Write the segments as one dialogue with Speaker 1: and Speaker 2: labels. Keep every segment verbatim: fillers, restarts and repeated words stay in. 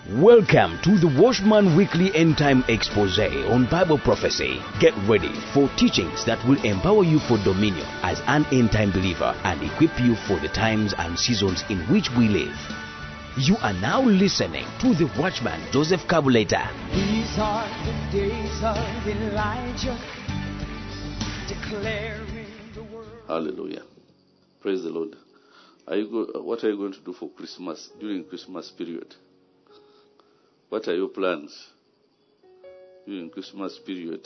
Speaker 1: Welcome to the Watchman Weekly End Time Expose on Bible Prophecy. Get ready for teachings that will empower you for dominion as an end time believer and equip you for the times and seasons in which we live. You are now listening to the Watchman Joseph Kabuleta.
Speaker 2: These are the days of Elijah, declaring the word.
Speaker 3: Hallelujah. Praise the Lord. Are you go, what are you going to do for Christmas, during Christmas period? What are your plans during Christmas period?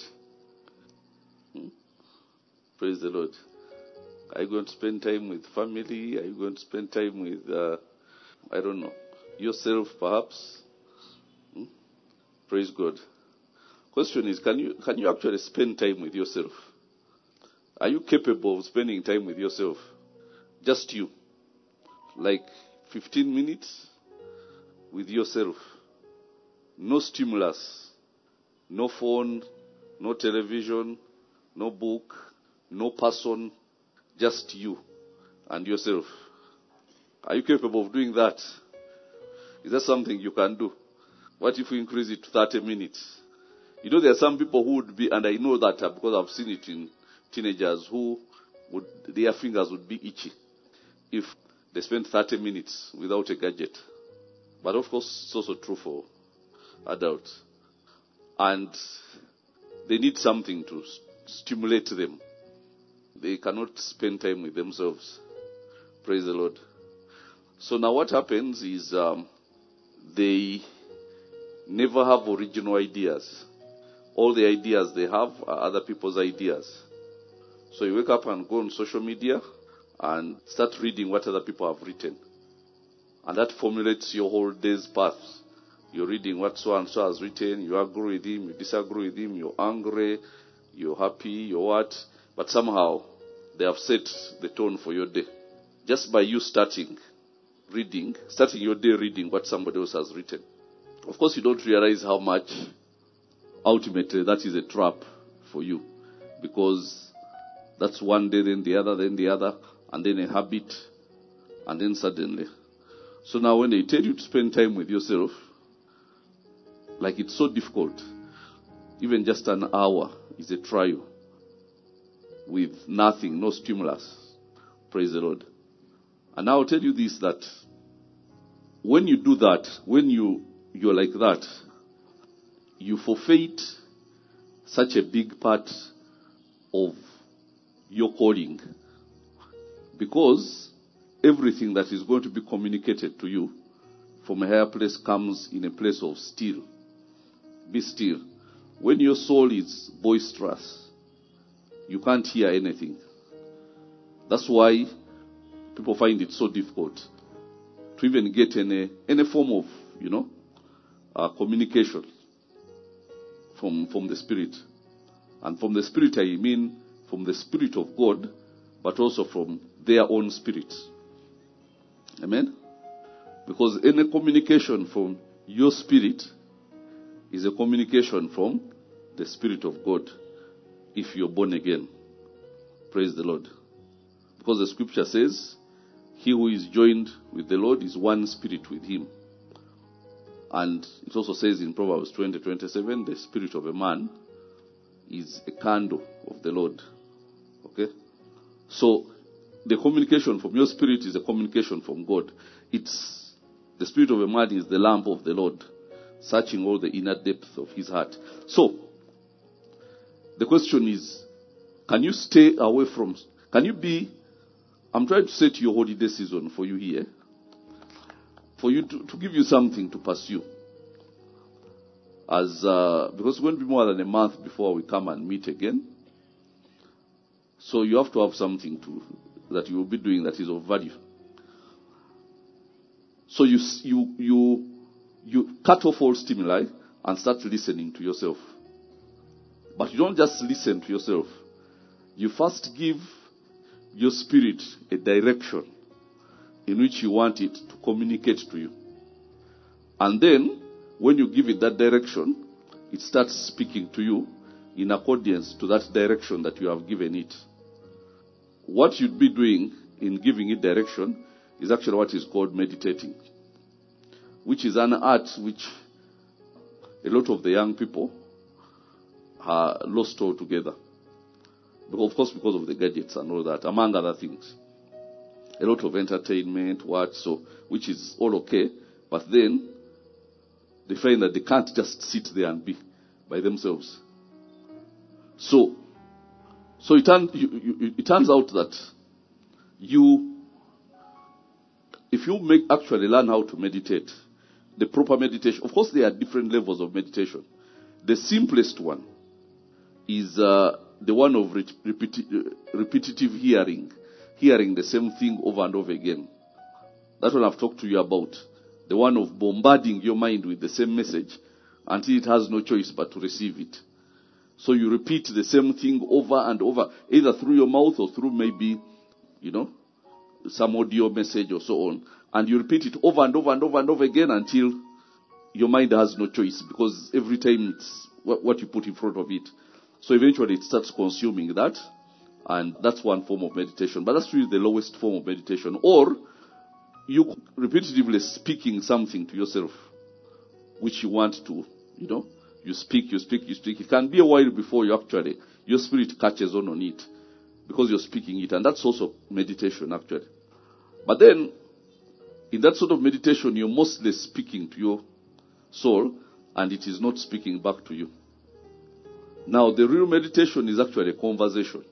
Speaker 3: Hmm? Praise the Lord. Are you going to spend time with family? Are you going to spend time with, uh, I don't know, yourself perhaps? Hmm? Praise God. Question is, can you can you actually spend time with yourself? Are you capable of spending time with yourself? Just you. Like fifteen minutes with yourself. No stimulus, no phone, no television, no book, no person, just you and yourself. Are you capable of doing that? Is that something you can do? What if we increase it to thirty minutes? You know, there are some people who would be, and I know that because I've seen it in teenagers, who would, their fingers would be itchy if they spend thirty minutes without a gadget. But of course, it's also true for adults. And they need something to stimulate them. They cannot spend time with themselves. Praise the Lord. So now what happens is um, they never have original ideas. All the ideas they have are other people's ideas. So you wake up and go on social media and start reading what other people have written. And that formulates your whole day's path. You're reading what so-and-so has written. You agree with him. You disagree with him. You're angry. You're happy. You're what? But somehow, they have set the tone for your day. Just by you starting reading, starting your day reading what somebody else has written. Of course, you don't realize how much, ultimately, that is a trap for you. Because that's one day, then the other, then the other, and then a habit, and then suddenly. So now when they tell you to spend time with yourself, like it's so difficult. Even just an hour is a trial. With nothing, no stimulus. Praise the Lord. And I'll tell you this, that when you do that, when you, you're like that, you forfeit such a big part of your calling. Because everything that is going to be communicated to you from a higher place comes in a place of still. Be still. When your soul is boisterous, you can't hear anything. That's why people find it so difficult to even get any any form of, you know, uh, communication from from the Spirit. And from the Spirit, I mean from the Spirit of God, but also from their own spirit. Amen? Because any communication from your spirit is a communication from the Spirit of God if you're born again. Praise the Lord. Because the scripture says, he who is joined with the Lord is one spirit with him. And it also says in Proverbs twenty twenty-seven, the spirit of a man is a candle of the Lord. Okay? So, the communication from your spirit is a communication from God. It's, the spirit of a man is the lamp of the Lord, searching all the inner depth of his heart. So, the question is, can you stay away from, can you be, I'm trying to set your holiday season for you here, for you to, to give you something to pursue. As, uh, because it's going to be more than a month before we come and meet again. So you have to have something to, that you will be doing that is of value. So you, you, you, You cut off all stimuli and start listening to yourself. But you don't just listen to yourself. You first give your spirit a direction in which you want it to communicate to you. And then, when you give it that direction, it starts speaking to you in accordance to that direction that you have given it. What you'd be doing in giving it direction is actually what is called meditating. which is an art which a lot of the young people are lost altogether. Of course, because of the gadgets and all that, among other things. A lot of entertainment, what, so, which is all okay, but then they find that they can't just sit there and be by themselves. So, so it, turn, you, you, it turns out that you, if you make actually learn how to meditate, the proper meditation, of course there are different levels of meditation. The simplest one is uh, the one of re- repeti- uh, repetitive hearing, hearing the same thing over and over again. That's what I've talked to you about. The one of bombarding your mind with the same message until it has no choice but to receive it. So you repeat the same thing over and over, either through your mouth or through maybe, you know, some audio message or so on. And you repeat it over and over and over and over again until your mind has no choice, because every time it's what you put in front of it. So eventually it starts consuming that, and that's one form of meditation. But that's really the lowest form of meditation. Or you repetitively speaking something to yourself, which you want to, you know, you speak, you speak, you speak. It can be a while before you actually, your spirit catches on on it, because you're speaking it. And that's also meditation actually. But then, in that sort of meditation, you're mostly speaking to your soul, and it is not speaking back to you. Now, the real meditation is actually a conversation.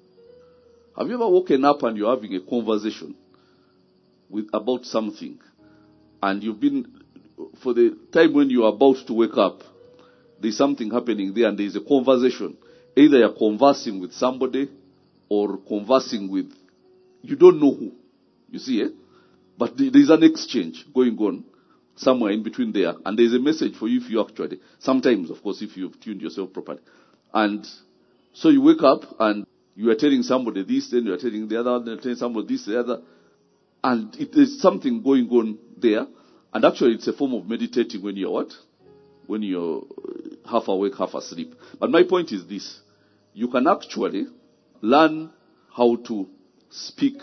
Speaker 3: Have you ever woken up and you're having a conversation with about something, and you've been, for the time when you are about to wake up, there's something happening there and there's a conversation. Either you're conversing with somebody or conversing with, you don't know who. You see, eh? But there's an exchange going on somewhere in between there. And there's a message for you if you actually, sometimes, of course, if you've tuned yourself properly. And so you wake up and you are telling somebody this, then you are telling the other, then you're telling somebody this, the other. And it is something going on there. And actually it's a form of meditating when you're what? When you're half awake, half asleep. But my point is this. You can actually learn how to speak.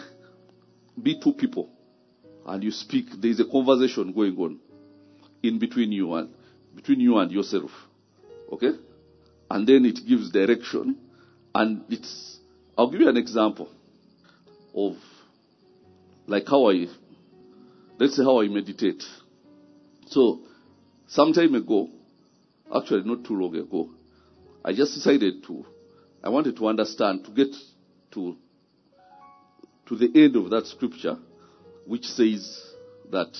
Speaker 3: Be two people. And you speak. There is a conversation going on in between you and between you and yourself. Okay? And then it gives direction. And it's, I'll give you an example of like how I, let's say how I meditate. So, some time ago, actually not too long ago, I just decided to, I wanted to understand, to get to, to the end of that scripture, which says that,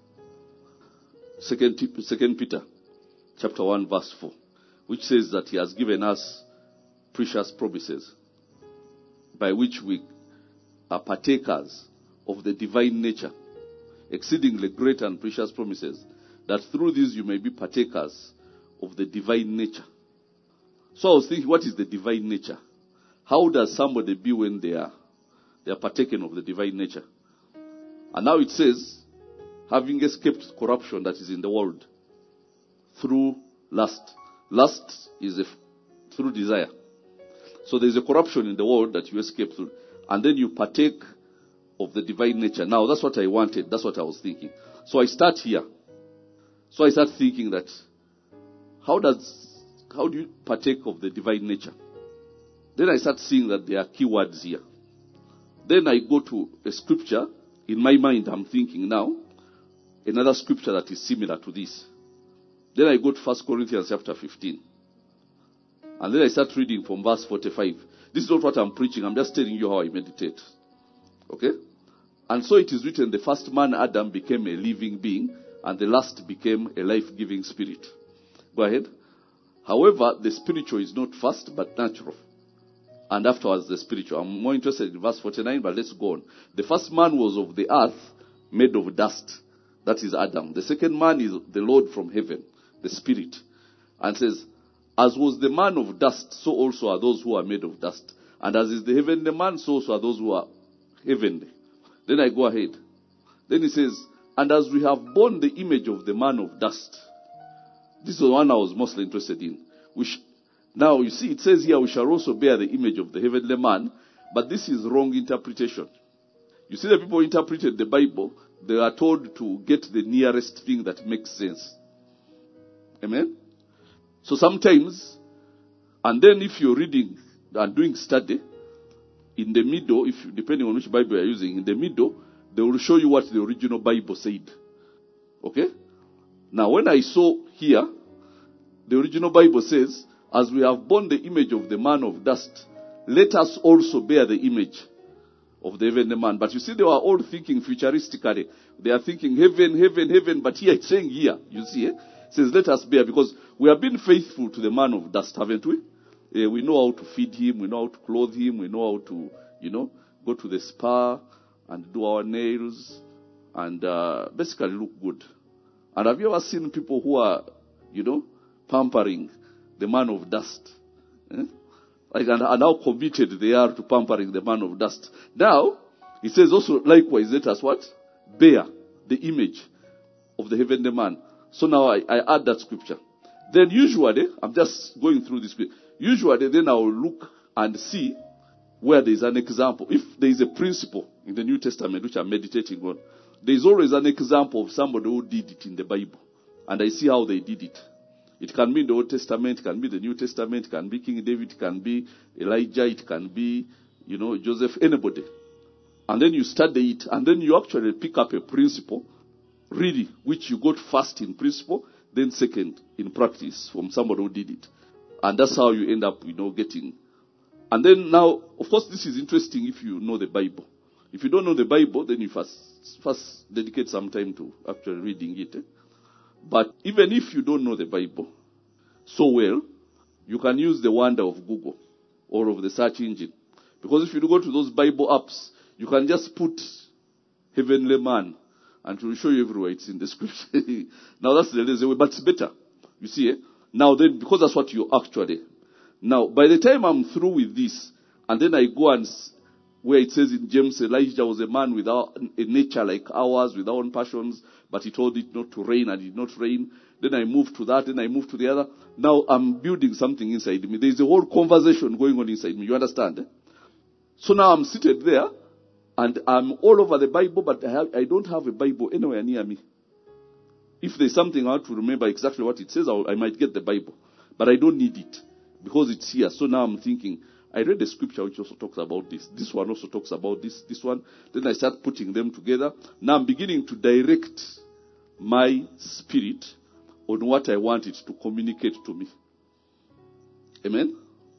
Speaker 3: Second, Second Peter, chapter one, verse four, which says that he has given us precious promises, by which we are partakers of the divine nature, exceedingly great and precious promises, that through these you may be partakers of the divine nature. So I was thinking, what is the divine nature? How does somebody be when they are, they are partaken of the divine nature? And now it says, having escaped corruption that is in the world through lust. Lust is a, through desire. So there is a corruption in the world that you escape through. And then you partake of the divine nature. Now that's what I wanted. That's what I was thinking. So I start here. So I start thinking that, how does, how do you partake of the divine nature? Then I start seeing that there are keywords here. Then I go to a scripture. In my mind, I'm thinking now, another scripture that is similar to this. Then I go to First Corinthians chapter fifteen. And then I start reading from verse forty-five. This is not what I'm preaching. I'm just telling you how I meditate. Okay? And so it is written, the first man, Adam, became a living being, and the last became a life-giving spirit. Go ahead. However, the spiritual is not first, but natural. And afterwards, the spiritual. I'm more interested in verse forty-nine, but let's go on. The first man was of the earth, made of dust. That is Adam. The second man is the Lord from heaven, the spirit. And says, as was the man of dust, so also are those who are made of dust. And as is the heavenly man, so also are those who are heavenly. Then I go ahead. Then he says, and as we have borne the image of the man of dust. This is the one I was mostly interested in. Which, now you see, it says here, we shall also bear the image of the heavenly man. But this is wrong interpretation. You see, the people interpreted the Bible they are told to get the nearest thing that makes sense. Amen? So sometimes, and then if you're reading and doing study, in the middle, if depending on which Bible you're using, in the middle, they will show you what the original Bible said. Okay? Now, when I saw here, the original Bible says, as we have borne the image of the man of dust, let us also bear the image of the heavenly man. But you see, they were all thinking futuristically. They are thinking heaven, heaven, heaven. But here it's saying here, you see, eh? It says, let us bear, because we have been faithful to the man of dust, haven't we? Uh, we know how to feed him, we know how to clothe him, we know how to, you know, go to the spa and do our nails and uh, basically look good. And have you ever seen people who are, you know, pampering the man of dust? Eh? Like, and, and how committed they are to pampering the man of dust. Now, it says also, likewise, let us what? Bear the image of the heavenly man. So now I, I add that scripture. Then usually, I'm just going through this scripture. Usually, then I will look and see where there is an example. If there is a principle in the New Testament which I'm meditating on, there is always an example of somebody who did it in the Bible. And I see how they did it. It can be in the Old Testament, it can be the New Testament, it can be King David, it can be Elijah, it can be, you know, Joseph, anybody. And then you study it, and then you actually pick up a principle, really, which you got first in principle, then second in practice from somebody who did it. And that's how you end up, you know, getting. And then now, of course, this is interesting if you know the Bible. If you don't know the Bible, then you first, first dedicate some time to actually reading it. Eh? But even if you don't know the Bible so well, you can use the wonder of Google or of the search engine. Because if you go to those Bible apps, you can just put heavenly man and it will show you everywhere it's in the scripture. Now that's the lazy way, but it's better. You see, eh? Now then, because that's what you actually. Now, by the time I'm through with this, and then I go and where it says in James, Elijah was a man without a nature like ours, without passions, but he told it not to rain and it did not rain. Then I move to that, then I move to the other. Now I'm building something inside me. There's a whole conversation going on inside me. You understand? Eh? So now I'm seated there, and I'm all over the Bible, but I, have, I don't have a Bible anywhere near me. If there's something I have to remember exactly what it says, I'll, I might get the Bible. But I don't need it, because it's here. So now I'm thinking, I read the scripture which also talks about this. This one also talks about this, this one. Then I start putting them together. Now I'm beginning to direct my spirit on what I want it to communicate to me. Amen?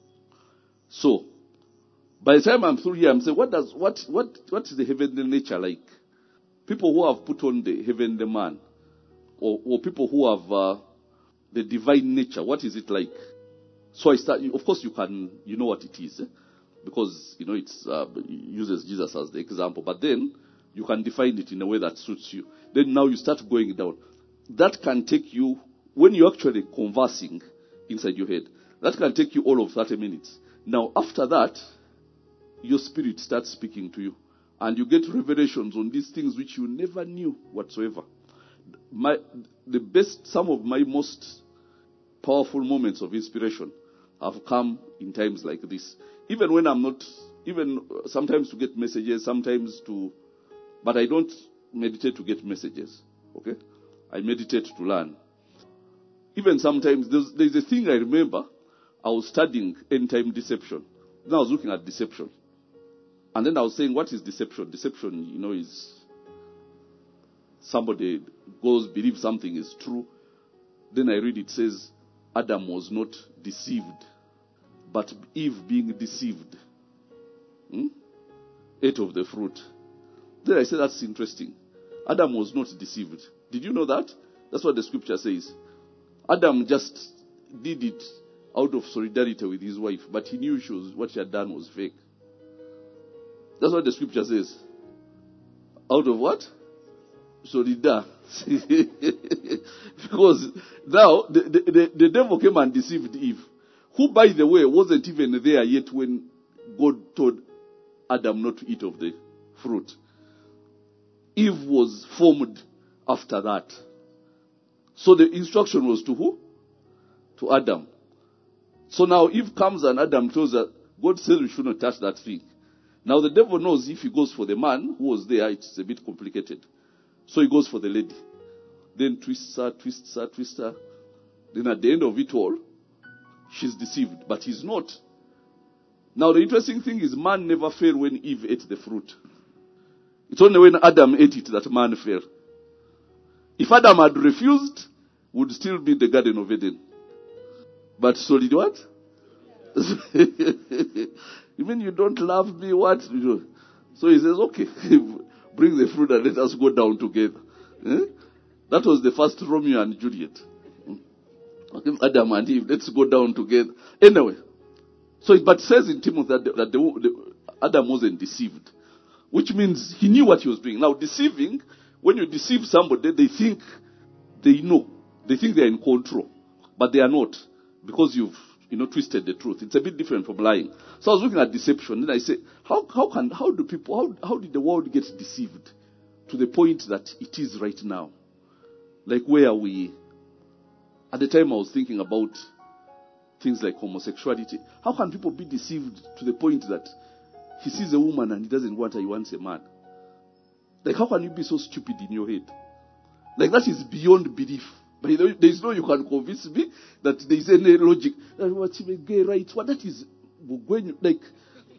Speaker 3: So, by the time I'm through here, I'm saying, what does what what what is the heavenly nature like? People who have put on the heavenly man, or, or people who have uh, the divine nature, what is it like? So I start. Of course, you can you know what it is, eh? Because you know it's uh, it uses Jesus as the example. But then you can define it in a way that suits you. Then now you start going down. That can take you, when you're actually conversing inside your head, that can take you all of thirty minutes. Now after that, your spirit starts speaking to you. And you get revelations on these things which you never knew whatsoever. My, the best, some of my most powerful moments of inspiration have come in times like this. Even when I'm not, even sometimes to get messages, sometimes to, but I don't meditate to get messages. Okay? I meditate to learn. Even sometimes, there's, there's a thing I remember, I was studying end-time deception. Then I was looking at deception. And then I was saying, what is deception? Deception, you know, is somebody goes, believes something is true. Then I read it says, Adam was not deceived, but Eve being deceived hmm, ate of the fruit. Then I said, that's interesting. Adam was not deceived. Did you know that? That's what the scripture says. Adam just did it out of solidarity with his wife, but he knew she was, what she had done was fake. That's what the scripture says. Out of what? Solidarity. Because now the, the, the, the devil came and deceived Eve, who, by the way, wasn't even there yet when God told Adam not to eat of the fruit. Eve was formed after that. So the instruction was to who? To Adam. So now Eve comes and Adam tells her, God says we should not touch that thing. Now the devil knows if he goes for the man who was there, it's a bit complicated. So he goes for the lady. Then twists her, twists her, twists her. Then at the end of it all, she's deceived. But he's not. Now the interesting thing is man never fell when Eve ate the fruit. It's only when Adam ate it that man fell. If Adam had refused, would still be the Garden of Eden. But so did what? You mean you don't love me? What? So he says, okay, bring the fruit and let us go down together. Eh? That was the first Romeo and Juliet. Okay, Adam and Eve, let's go down together. Anyway, so it but says in Timothy that, the, that the, the, Adam wasn't deceived, which means he knew what he was doing. Now, deceiving, when you deceive somebody, they think they know. They think they're in control, but they are not, because you've you know twisted the truth. It's a bit different from lying. So I was looking at deception, and I say, how how can how do people how how did the world get deceived to the point that it is right now? Like where we, at the time I was thinking about things like homosexuality. How can people be deceived to the point that he sees a woman and he doesn't want her, he wants a man? Like how can you be so stupid in your head? Like that is beyond belief. But you know, there is no you can convince me that there is any logic. What's gay rights? What that is when you, like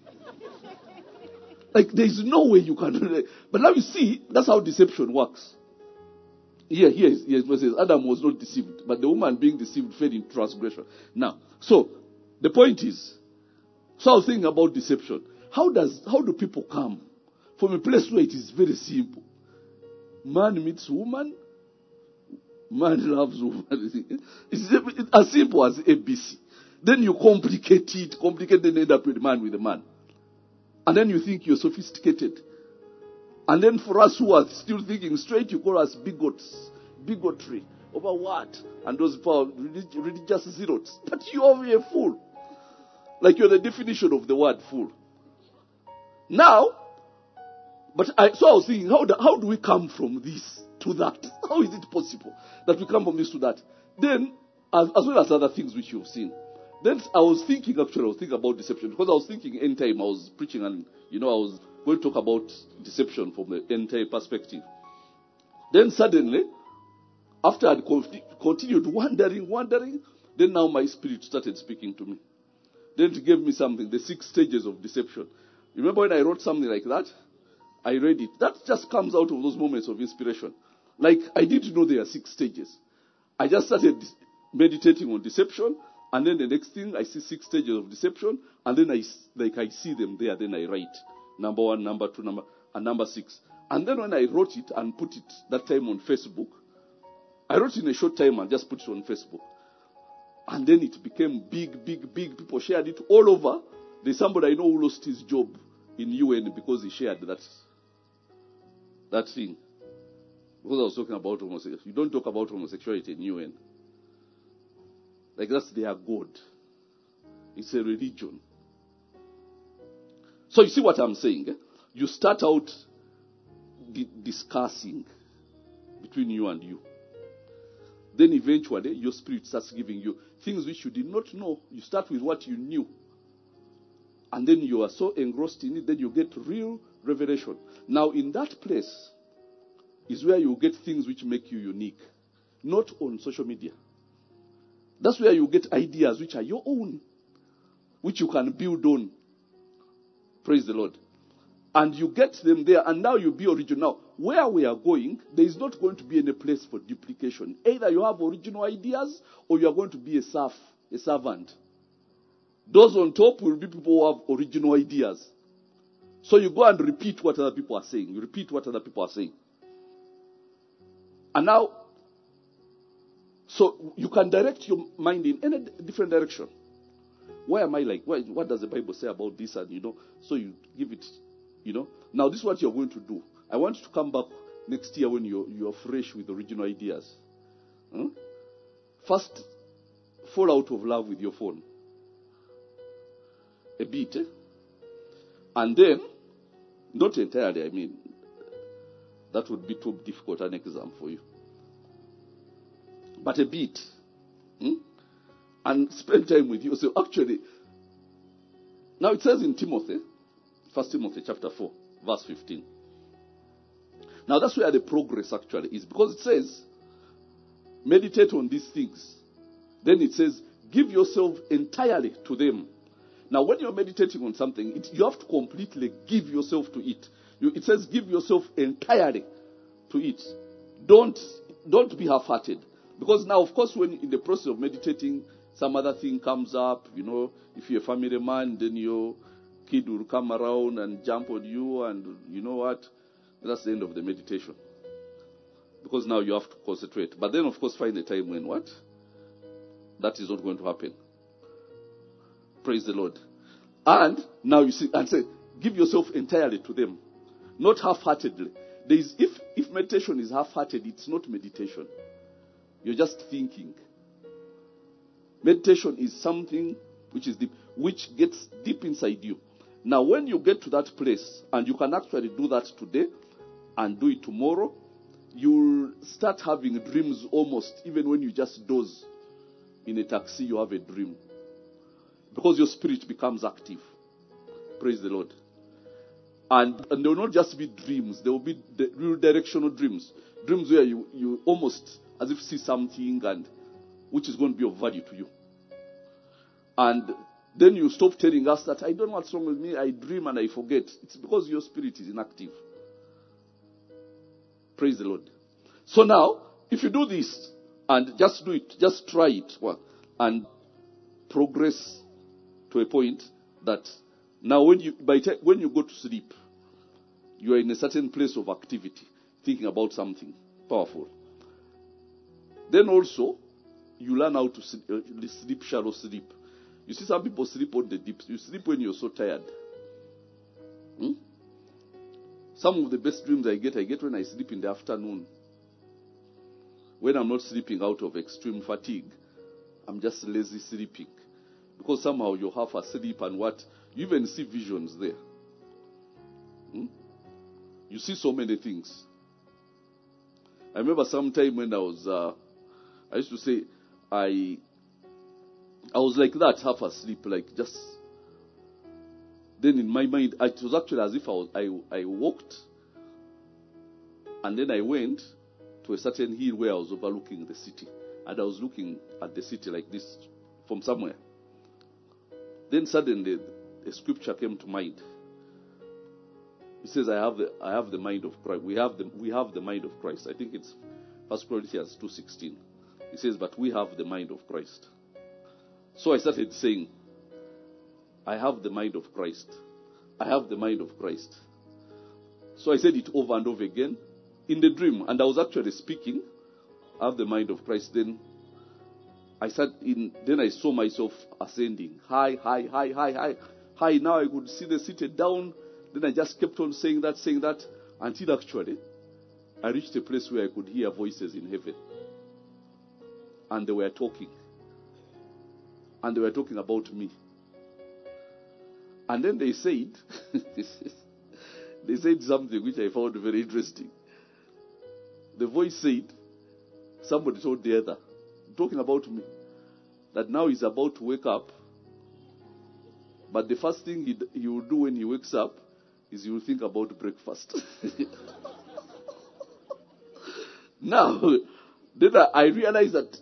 Speaker 3: like there is no way you can. But now you see, that's how deception works. Here, here, here it says Adam was not deceived, but the woman being deceived fell in transgression. Now, so the point is, so I was thinking about deception. How does how do people come from a place where it is very simple? Man meets woman, man loves woman. It's as simple as A B C. Then you complicate it, complicate, then end up with a man with a man. And then you think you're sophisticated. And then for us who are still thinking straight, you call us bigots, bigotry. Over what? And those people are religious zealots. But you're a fool. Like you're the definition of the word fool. Now, but I, so I was thinking, how do, how do we come from this to that? How is it possible that we come from this to that? Then, as, as well as other things which you've seen. Then I was thinking, actually, I was thinking about deception. Because I was thinking end time, I was preaching and, you know, I was going to talk about deception from the end time perspective. Then suddenly, after I had continued wandering, wandering, then now my spirit started speaking to me. Then it gave me something, the six stages of deception. You remember when I wrote something like that? I read it. That just comes out of those moments of inspiration. Like, I didn't know there are six stages. I just started meditating on deception, and then the next thing, I see six stages of deception, and then I, like, I see them there, then I write. Number one, number two, number, and number six. And then when I wrote it and put it that time on Facebook, I wrote it in a short time and just put it on Facebook. And then it became big, big, big. People shared it all over. There's somebody I know who lost his job in U N because he shared that, that thing. Because I was talking about homosexuality. You don't talk about homosexuality in U N. Like that's their God. It's a religion. So you see what I'm saying? Eh? You start out di- discussing between you and you. Then eventually your spirit starts giving you things which you did not know. You start with what you knew. And then you are so engrossed in it, then you get real revelation. Now in that place is where you get things which make you unique. Not on social media. That's where you get ideas which are your own. Which you can build on. Praise the Lord. And you get them there, and now you be original. Now, where we are going, there is not going to be any place for duplication. Either you have original ideas, or you are going to be a serf, a servant. Those on top will be people who have original ideas. So you go and repeat what other people are saying. You repeat what other people are saying. And now, so you can direct your mind in any different direction. Why am I like, why, what does the Bible say about this? And, you know, so you give it, you know. Now, this is what you're going to do. I want you to come back next year when you're, you're fresh with original ideas. Huh? First, fall out of love with your phone. A bit, eh? And then, not entirely, I mean, that would be too difficult an exam for you. But a bit. Hmm? And spend time with you. So actually, now it says in Timothy, First Timothy chapter four, verse fifteen. Now that's where the progress actually is. Because it says, meditate on these things. Then it says, give yourself entirely to them. Now when you're meditating on something, it, you have to completely give yourself to it. You, it says, give yourself entirely to it. Don't, don't be half-hearted. Because now, of course, when in the process of meditating, some other thing comes up. You know, if you're a family man, then your kid will come around and jump on you, and you know what? That's the end of the meditation. Because now you have to concentrate. But then, of course, find a time when what? That is not going to happen. Praise the Lord. And now you see, and say, give yourself entirely to them. Not half-heartedly. There is, if, if meditation is half-hearted, it's not meditation. You're just thinking. Meditation is something which is deep, which gets deep inside you. Now, when you get to that place, and you can actually do that today, and do it tomorrow, you'll start having dreams almost, even when you just doze in a taxi, you have a dream. Because your spirit becomes active. Praise the Lord. And, and they will not just be dreams, they will be the real directional dreams. Dreams where you, you almost as if see something and which is going to be of value to you. And then you stop telling us that I don't know what's wrong with me, I dream and I forget. It's because your spirit is inactive. Praise the Lord. So now, if you do this, and just do it, just try it, well, and progress to a point that now when you by t- when you go to sleep, you are in a certain place of activity, thinking about something powerful. Then also, you learn how to sleep, uh, sleep shallow sleep. You see some people sleep on the deep. You sleep when you're so tired. Hmm? Some of the best dreams I get, I get when I sleep in the afternoon. When I'm not sleeping out of extreme fatigue, I'm just lazy sleeping. Because somehow you're half asleep and what? You even see visions there. Hmm? You see so many things. I remember sometime when I was, uh, I used to say, I, I was like that, half asleep, like just. Then in my mind, it was actually as if I was, I, I walked, and then I went to a certain hill where I was overlooking the city, and I was looking at the city like this from somewhere. Then suddenly, a scripture came to mind. It says, "I have the I have the mind of Christ." We have the we have the mind of Christ. I think it's First Corinthians two sixteen. It says, "But we have the mind of Christ." So I started saying, I have the mind of Christ. I have the mind of Christ. So I said it over and over again in the dream. And I was actually speaking, I have the mind of Christ. Then I sat in, then I saw myself ascending. High, high, high, high, high, high. Now I could see the city down. Then I just kept on saying that, saying that, until actually I reached a place where I could hear voices in heaven. And they were talking. And they were talking about me. And then they said, they said something which I found very interesting. The voice said, somebody told the other, talking about me, that now he's about to wake up. But the first thing he, he will do when he wakes up is he will think about breakfast. Now, then I realized that.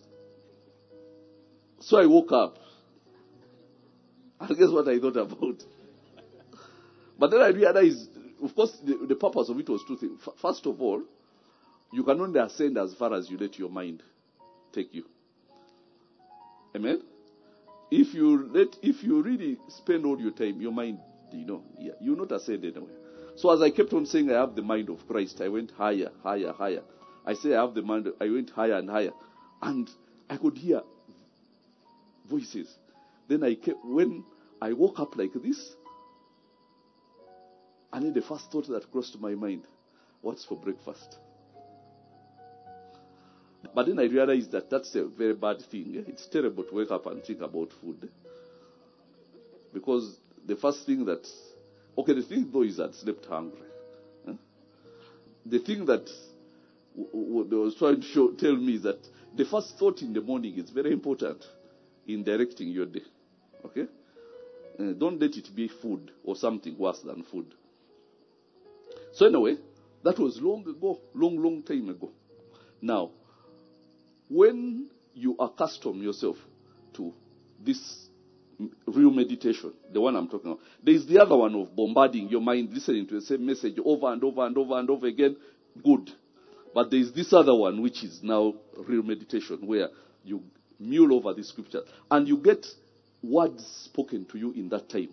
Speaker 3: So I woke up. And guess what I thought about? But then I realized, of course, the, the purpose of it was two things. F- first of all, you can only ascend as far as you let your mind take you. Amen? If you let, if you really spend all your time, your mind, you know, yeah, you'll not ascend anywhere. So as I kept on saying, I have the mind of Christ, I went higher, higher, higher. I say I have the mind, I went higher and higher. And I could hear voices. Then I kept, when I woke up like this, and then the first thought that crossed my mind, what's for breakfast? But then I realized that that's a very bad thing. It's terrible to wake up and think about food. Because the first thing that, okay, the thing though is that I slept hungry. Huh? The thing that w- w- they was trying to show, tell me is that the first thought in the morning is very important in directing your day. Okay? Uh, don't let it be food or something worse than food. So anyway, That was long ago, long, long time ago. Now, when you accustom yourself to this real meditation, the one I'm talking about, there is the other one of bombarding your mind, listening to the same message over and over and over and over again. Good. But there is this other one, which is now real meditation, where you mule over the scripture and you get words spoken to you in that time.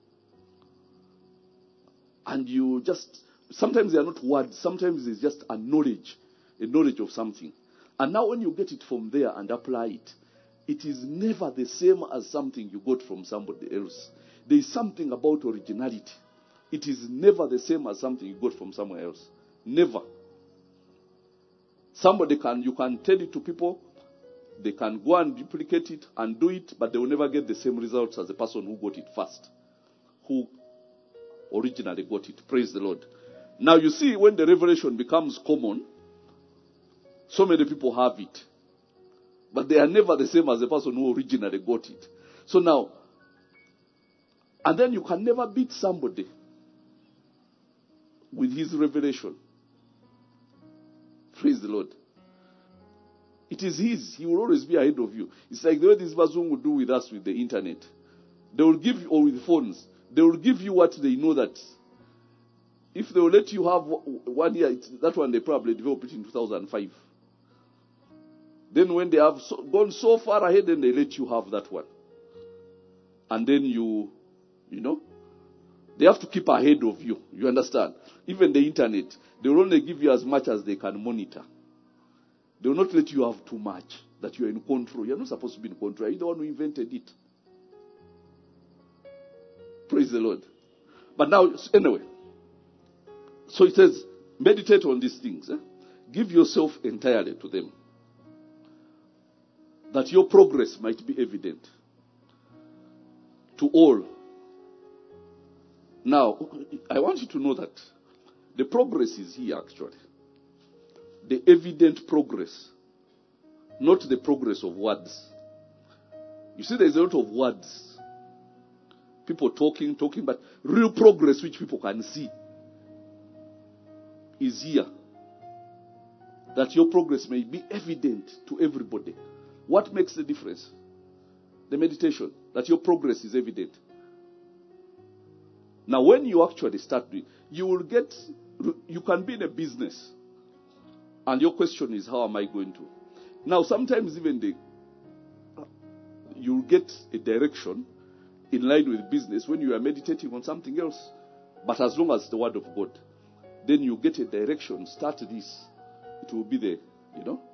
Speaker 3: And you just, sometimes they are not words, sometimes it's just a knowledge, a knowledge of something. And now when you get it from there and apply it, it is never the same as something you got from somebody else. There is something about originality. It is never the same as something you got from somewhere else. Never. Somebody can, you can tell it to people, they can go and duplicate it and do it, but they will never get the same results as the person who got it first, who originally got it. Praise the Lord. Now you see, when the revelation becomes common, so many people have it, but they are never the same as the person who originally got it. So now, and then you can never beat somebody with his revelation. Praise the Lord. It is his. He will always be ahead of you. It's like the way this person will do with us with the internet. They will give you, or with phones, they will give you what they know that if they will let you have one year, that one they probably developed it in two thousand five. Then when they have so, gone so far ahead, then they let you have that one. And then you, you know, they have to keep ahead of you. You understand? Even the internet, they will only give you as much as they can monitor. They will not let you have too much, that you are in control. You are not supposed to be in control. You are the one who invented it. Praise the Lord. But now, anyway. So it says, meditate on these things. Eh? Give yourself entirely to them, that your progress might be evident to all. Now, I want you to know that the progress is here actually. The evident progress, not the progress of words. You see, there's a lot of words. People talking, talking, but real progress which people can see is here. That your progress may be evident to everybody. What makes the difference? The meditation. That your progress is evident. Now, when you actually start doing, you will get, you can be in a business. And your question is, how am I going to? Now, sometimes even the, you'll get a direction in line with business when you are meditating on something else. But as long as the word of God, then you get a direction, start this. It will be there, you know.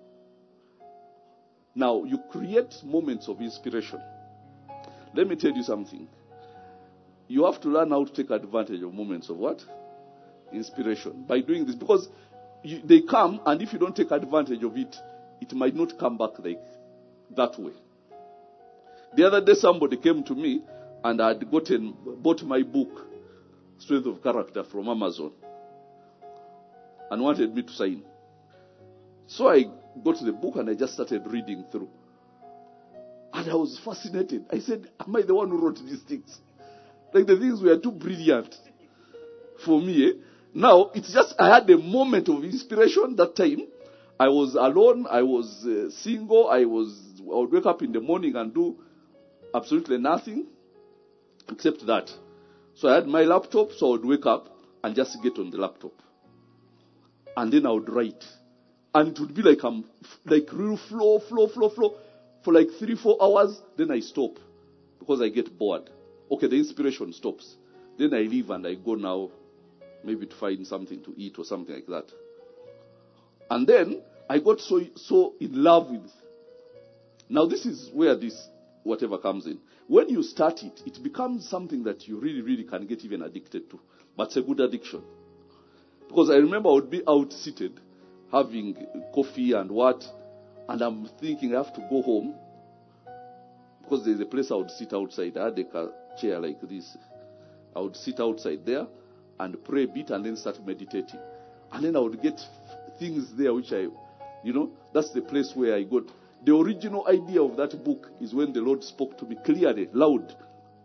Speaker 3: Now, you create moments of inspiration. Let me tell you something. You have to learn how to take advantage of moments of what? Inspiration. By doing this. Because you, they come, and if you don't take advantage of it, it might not come back like that way. The other day somebody came to me and I had gotten, bought my book, Strength of Character, from Amazon, and wanted me to sign. So I got the book and I just started reading through. And I was fascinated. I said, am I the one who wrote these things? Like the things were too brilliant for me. Eh? Now, it's just, I had a moment of inspiration that time. I was alone. I was uh, single. I was, I would wake up in the morning and do absolutely nothing except that. So I had my laptop, so I would wake up and just get on the laptop. And then I would write. And it would be like I'm, like real flow, flow, flow, flow. For like three, four hours, then I stop. Because I get bored. Okay, the inspiration stops. Then I leave and I go now, maybe to find something to eat or something like that. And then I got so so in love with. Now this is where this whatever comes in. When you start it, it becomes something that you really, really can get even addicted to. But it's a good addiction. Because I remember I would be out seated, having coffee and what, and I'm thinking I have to go home. Because there's a place I would sit outside. I had a chair like this. I would sit outside there and pray a bit and then start meditating. And then I would get things there which I, you know, that's the place where I got. The original idea of that book is when the Lord spoke to me clearly, loud,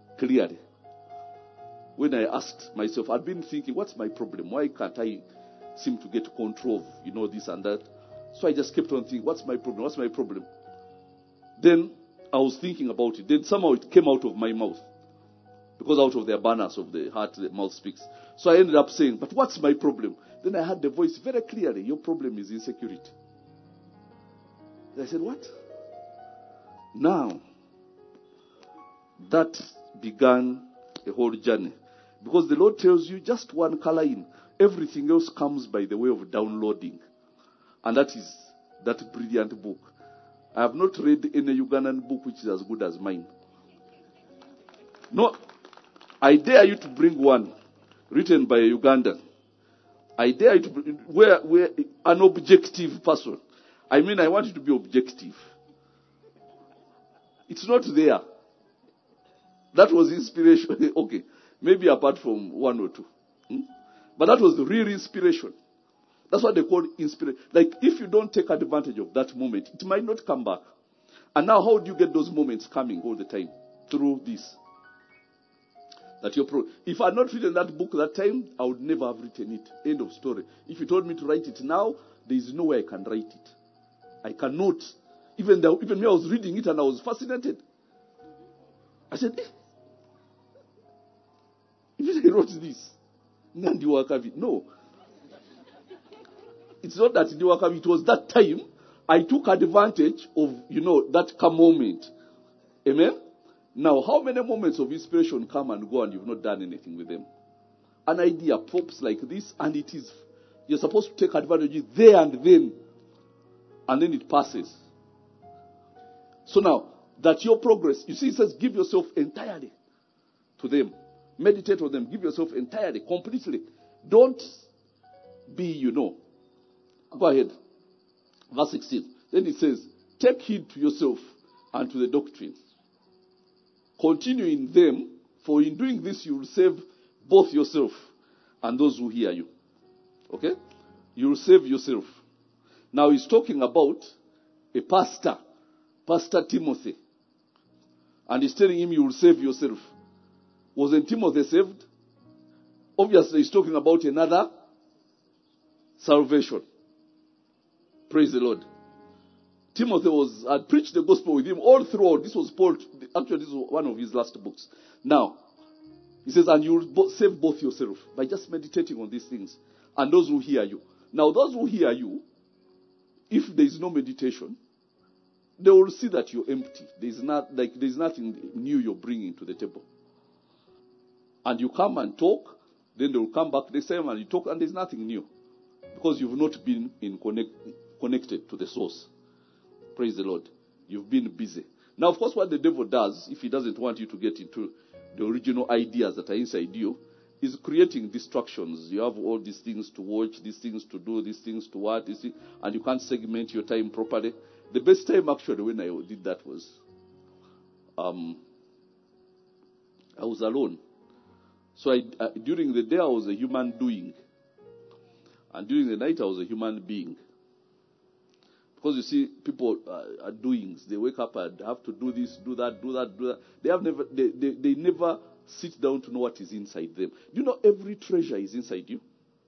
Speaker 3: clearly. When I asked myself, I'd been thinking, what's my problem? Why can't I seem to get control of, you know, this and that. So I just kept on thinking, what's my problem? What's my problem? Then I was thinking about it. Then somehow it came out of my mouth. Because out of the abundance of the heart, the mouth speaks. So I ended up saying, but what's my problem? Then I heard the voice very clearly, your problem is insecurity. I said, what? Now, that began a whole journey. Because the Lord tells you just one color in. Everything else comes by the way of downloading. And that is that brilliant book. I have not read any Ugandan book which is as good as mine. No, I dare you to bring one written by a Ugandan. I dare you to bring, where, where an objective person. I mean, I want you to be objective. It's not there. That was inspiration. Okay, maybe apart from one or two. Hmm? But that was the real inspiration. That's what they call inspiration. Like, if you don't take advantage of that moment, it might not come back. And now, how do you get those moments coming all the time? Through this. That you're pro- if I had not written that book that time, I would never have written it. End of story. If you told me to write it now, there is no way I can write it. I cannot. Even, the, even me, I was reading it and I was fascinated. I said, eh, if I wrote this, Nandi Wakavi. No. It's not that Wakavi, it was that time I took advantage of, you know, that moment. Amen? Now, how many moments of inspiration come and go and you've not done anything with them? An idea pops like this and it is, you're supposed to take advantage of it there and then. And then it passes. So now, that your progress, you see, it says give yourself entirely to them. Meditate on them. Give yourself entirely, completely. Don't be, you know. Go ahead. Verse sixteen. Then it says, take heed to yourself and to the doctrine. Continue in them, for in doing this you will save both yourself and those who hear you. Okay? You will save yourself. Now he's talking about a pastor, Pastor Timothy. And he's telling him you will save yourself. Wasn't Timothy saved? Obviously he's talking about another salvation. Praise the Lord. Timothy was had preached the gospel with him all throughout. This was Paul. Actually, this was one of his last books. Now, he says, and you will save both yourself by just meditating on these things. And those who hear you. Now, those who hear you, if there is no meditation, they will see that you're empty. There is not like there is nothing new you're bringing to the table. And you come and talk, then they will come back the same and you talk, and there's nothing new. Because you've not been in connect, connected to the source. Praise the Lord. You've been busy. Now, of course, what the devil does, if he doesn't want you to get into the original ideas that are inside you, is creating distractions. You have all these things to watch, these things to do, these things to what, these things, and you can't segment your time properly. The best time, actually, when I did that was, um, I was alone. So I, uh, during the day, I was a human doing. And during the night, I was a human being. Because you see, people uh, are doings. They wake up and have to do this, do that, do that, do that. They have never, they, they, they never sit down to know what is inside them. Do you know every treasure is inside you?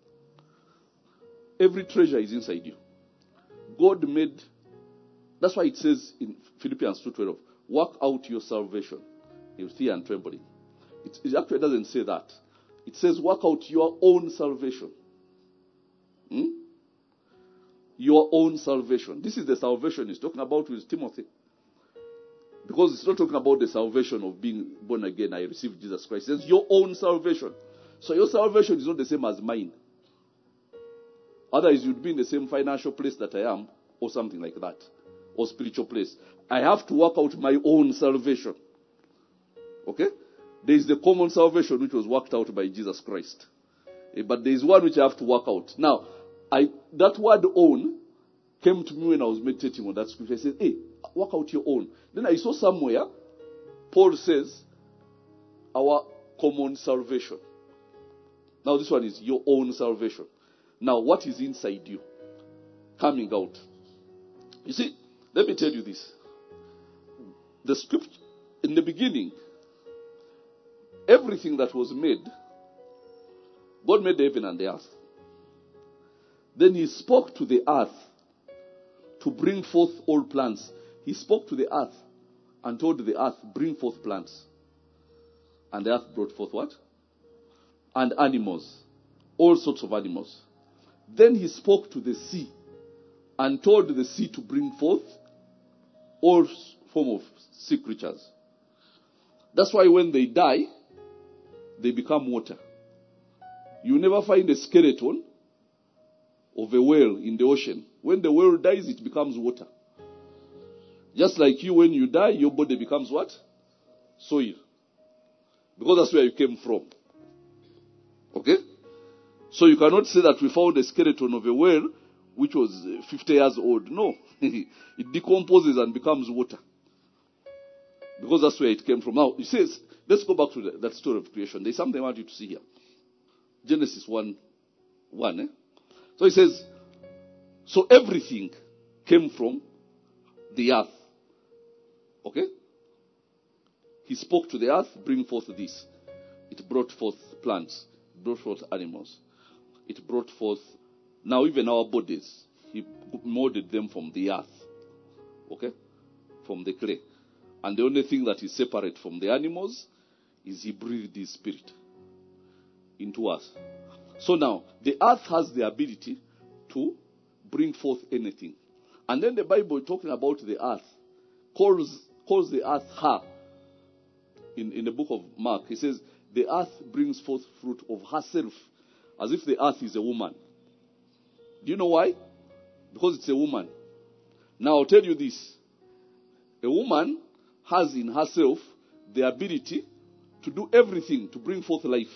Speaker 3: Every treasure is inside you. God made, that's why it says in Philippians two twelve, work out your salvation in fear and trembling. It, it actually doesn't say that. It says work out your own salvation. Hmm? Your own salvation. This is the salvation he's talking about with Timothy. Because it's not talking about the salvation of being born again. I received Jesus Christ. It says your own salvation. So your salvation is not the same as mine. Otherwise, you'd be in the same financial place that I am, or something like that, or spiritual place. I have to work out my own salvation. Okay? There is the common salvation which was worked out by Jesus Christ. But there is one which I have to work out. Now, I, that word own came to me when I was meditating on that scripture. I said, hey, work out your own. Then I saw somewhere, Paul says, our common salvation. Now this one is your own salvation. Now what is inside you? Coming out. You see, let me tell you this. The scripture, in the beginning, everything that was made, God made the heaven and the earth. Then he spoke to the earth to bring forth all plants. He spoke to the earth and told the earth, bring forth plants. And the earth brought forth what? And animals. All sorts of animals. Then he spoke to the sea and told the sea to bring forth all form of sea creatures. That's why when they die, they become water. You never find a skeleton of a whale in the ocean. When the whale dies, it becomes water. Just like you, when you die, your body becomes what? Soil. Because that's where you came from. Okay? So you cannot say that we found a skeleton of a whale which was fifty years old. No. It decomposes and becomes water. Because that's where it came from. Now, it says, let's go back to the, that story of creation. There's something I want you to see here. Genesis one, one. Eh? So it says, so everything came from the earth. Okay? He spoke to the earth, bring forth this. It brought forth plants. It brought forth animals. It brought forth, now even our bodies, he molded them from the earth. Okay? From the clay. And the only thing that is separate from the animals is he breathed his spirit into us. So now, the earth has the ability to bring forth anything. And then the Bible, talking about the earth, calls, calls the earth her. In, in the book of Mark, he says, the earth brings forth fruit of herself, as if the earth is a woman. Do you know why? Because it's a woman. Now I'll tell you this. A woman has in herself the ability to do everything to bring forth life.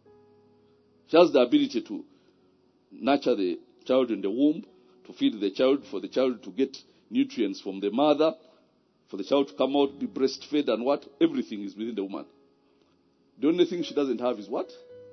Speaker 3: She has the ability to nurture the child in the womb, to feed the child, for the child to get nutrients from the mother, for the child to come out, be breastfed, and what? Everything is within the woman. The only thing she doesn't have is what?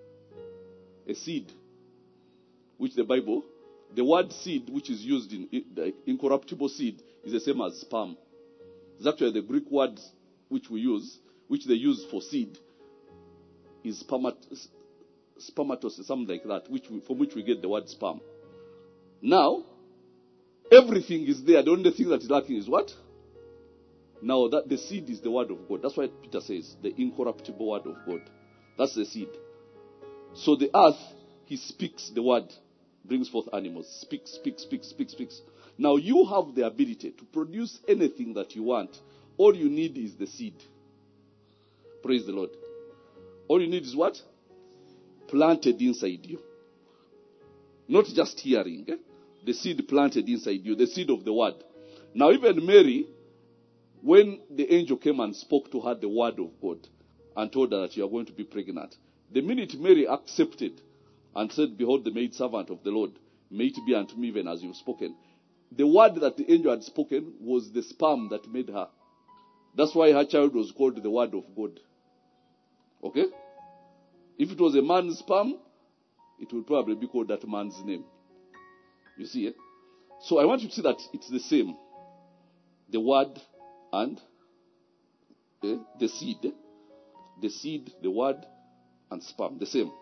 Speaker 3: A seed. Which the Bible, the word seed, which is used in the incorruptible seed, is the same as sperm. It's actually the Greek word which we use, which they use for seed, is spermat- spermatosis, something like that, which we, from which we get the word sperm. Now, everything is there. The only thing that is lacking is what? Now, that the seed is the word of God. That's why Peter says, the incorruptible word of God. That's the seed. So the earth, he speaks the word, brings forth animals. Speaks, speaks, speaks, speaks, speaks. Now you have the ability to produce anything that you want. All you need is the seed. Praise the Lord. All you need is what? Planted inside you. Not just hearing. Eh? The seed planted inside you. The seed of the word. Now even Mary, when the angel came and spoke to her the word of God and told her that you are going to be pregnant, the minute Mary accepted and said, behold the maidservant of the Lord, may it be unto me even as you've spoken. The word that the angel had spoken was the sperm that made her. That's why her child was called the word of God. Okay? If it was a man's sperm, it would probably be called that man's name. You see, eh? So I want you to see that it's the same. The word and eh, the seed. Eh? The seed, the word, and sperm. The same.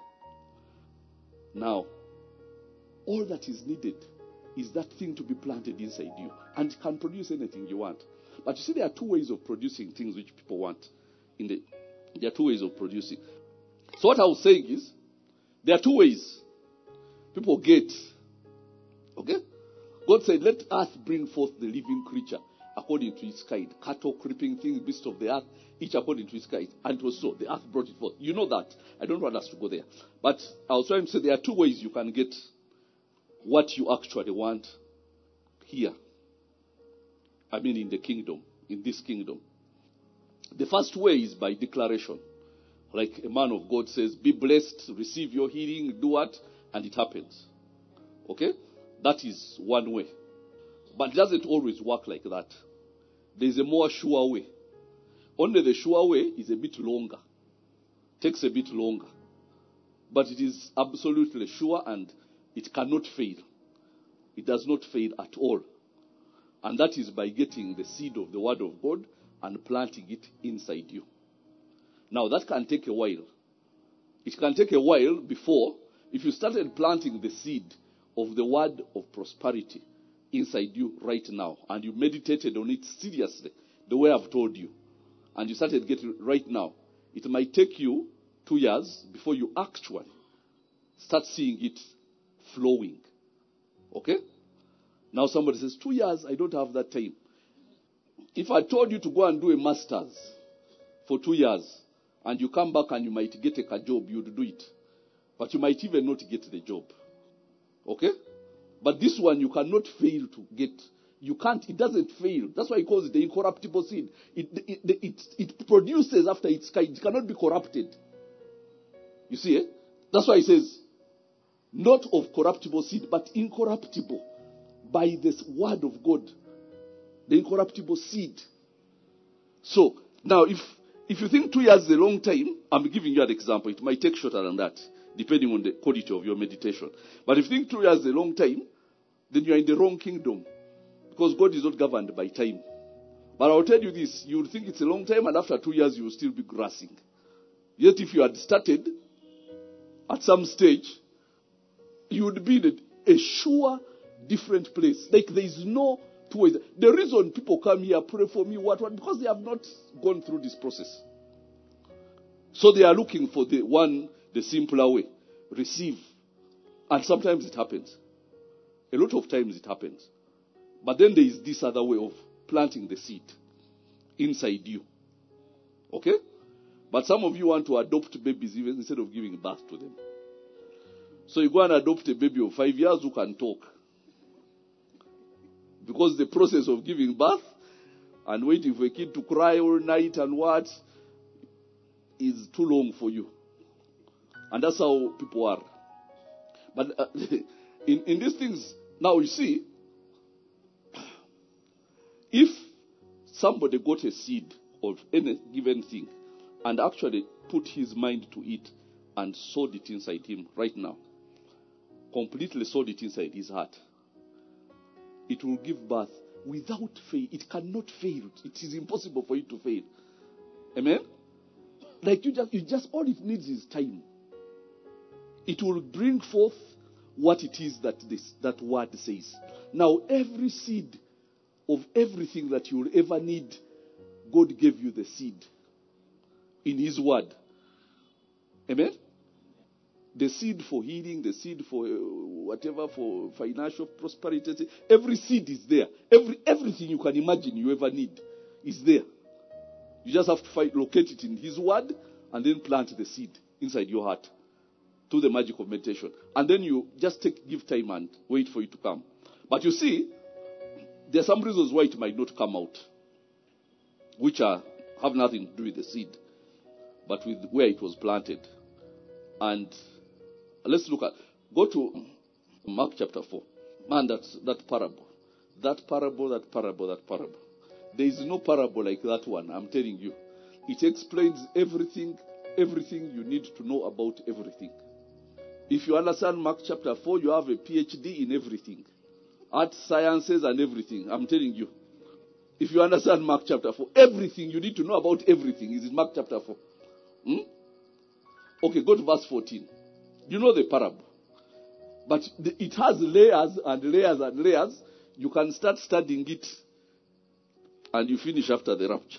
Speaker 3: Now, all that is needed is that thing to be planted inside you. And it can produce anything you want. But you see, there are two ways of producing things which people want. In the, there are two ways of producing. So what I was saying is, there are two ways people get. Okay? God said, let earth bring forth the living creature according to its kind. Cattle, creeping things, beasts of the earth, each according to its kind. And it was so. The earth brought it forth. You know that. I don't want us to go there. But I was trying to say there are two ways you can get what you actually want here. I mean in the kingdom, in this kingdom. The first way is by declaration. Like a man of God says, be blessed, receive your healing, do what? And it happens. Okay? That is one way. But it doesn't always work like that. There's a more sure way. Only the sure way is a bit longer. Takes a bit longer. But it is absolutely sure and it cannot fail. It does not fail at all. And that is by getting the seed of the word of God and planting it inside you. Now that can take a while. It can take a while before, if you started planting the seed of the word of prosperity inside you right now, and you meditated on it seriously, the way I've told you, and you started getting it right now, it might take you two years before you actually start seeing it flowing. Okay? Now somebody says, two years, I don't have that time. If I told you to go and do a master's for two years, and you come back and you might get a job, you'd do it. But you might even not get the job. Okay? But this one you cannot fail to get. You can't, it doesn't fail. That's why he calls it the incorruptible seed. It, it, it, it produces after its kind. It cannot be corrupted. You see, eh? That's why he says, not of corruptible seed, but incorruptible. By this word of God. The incorruptible seed. So, now if if you think two years is a long time, I'm giving you an example. It might take shorter than that, depending on the quality of your meditation. But if you think two years is a long time, then you're in the wrong kingdom. Because God is not governed by time. But I'll tell you this, you will think it's a long time, and after two years you will still be grassing. Yet if you had started at some stage, you would be in a, a sure different place. Like there is no two ways. The reason people come here, pray for me, what, what, because they have not gone through this process. So they are looking for the one, the simpler way. Receive. And sometimes it happens. A lot of times it happens. But then there is this other way of planting the seed inside you. Okay? But some of you want to adopt babies even instead of giving birth to them. So you go and adopt a baby of five years who can talk. Because the process of giving birth and waiting for a kid to cry all night and what is too long for you. And that's how people are. But uh, in, in these things, now you see, if somebody got a seed of any given thing and actually put his mind to it and sowed it inside him right now, completely sowed it inside his heart, it will give birth without fail. It cannot fail. It is impossible for it to fail. Amen? Like you just, you just, all it needs is time. It will bring forth what it is that this, that word says. Now, every seed of everything that you will ever need, God gave you the seed in His word. Amen? The seed for healing, the seed for uh, whatever, for financial prosperity. Every seed is there. Every Everything you can imagine you ever need is there. You just have to find, locate it in His word and then plant the seed inside your heart through the magic of meditation. And then you just take, give time and wait for it to come. But you see, there are some reasons why it might not come out, which are have nothing to do with the seed, but with where it was planted. And let's look at, go to Mark chapter four. Man, that's that parable. That parable, that parable, that parable. There is no parable like that one, I'm telling you. It explains everything, everything you need to know about everything. If you understand Mark chapter four, you have a P H D in everything. Art, sciences, and everything. I'm telling you. If you understand Mark chapter four, everything you need to know about everything is in Mark chapter four. Hmm? Okay, go to verse fourteen. You know the parable. But the, it has layers and layers and layers. You can start studying it and you finish after the rapture.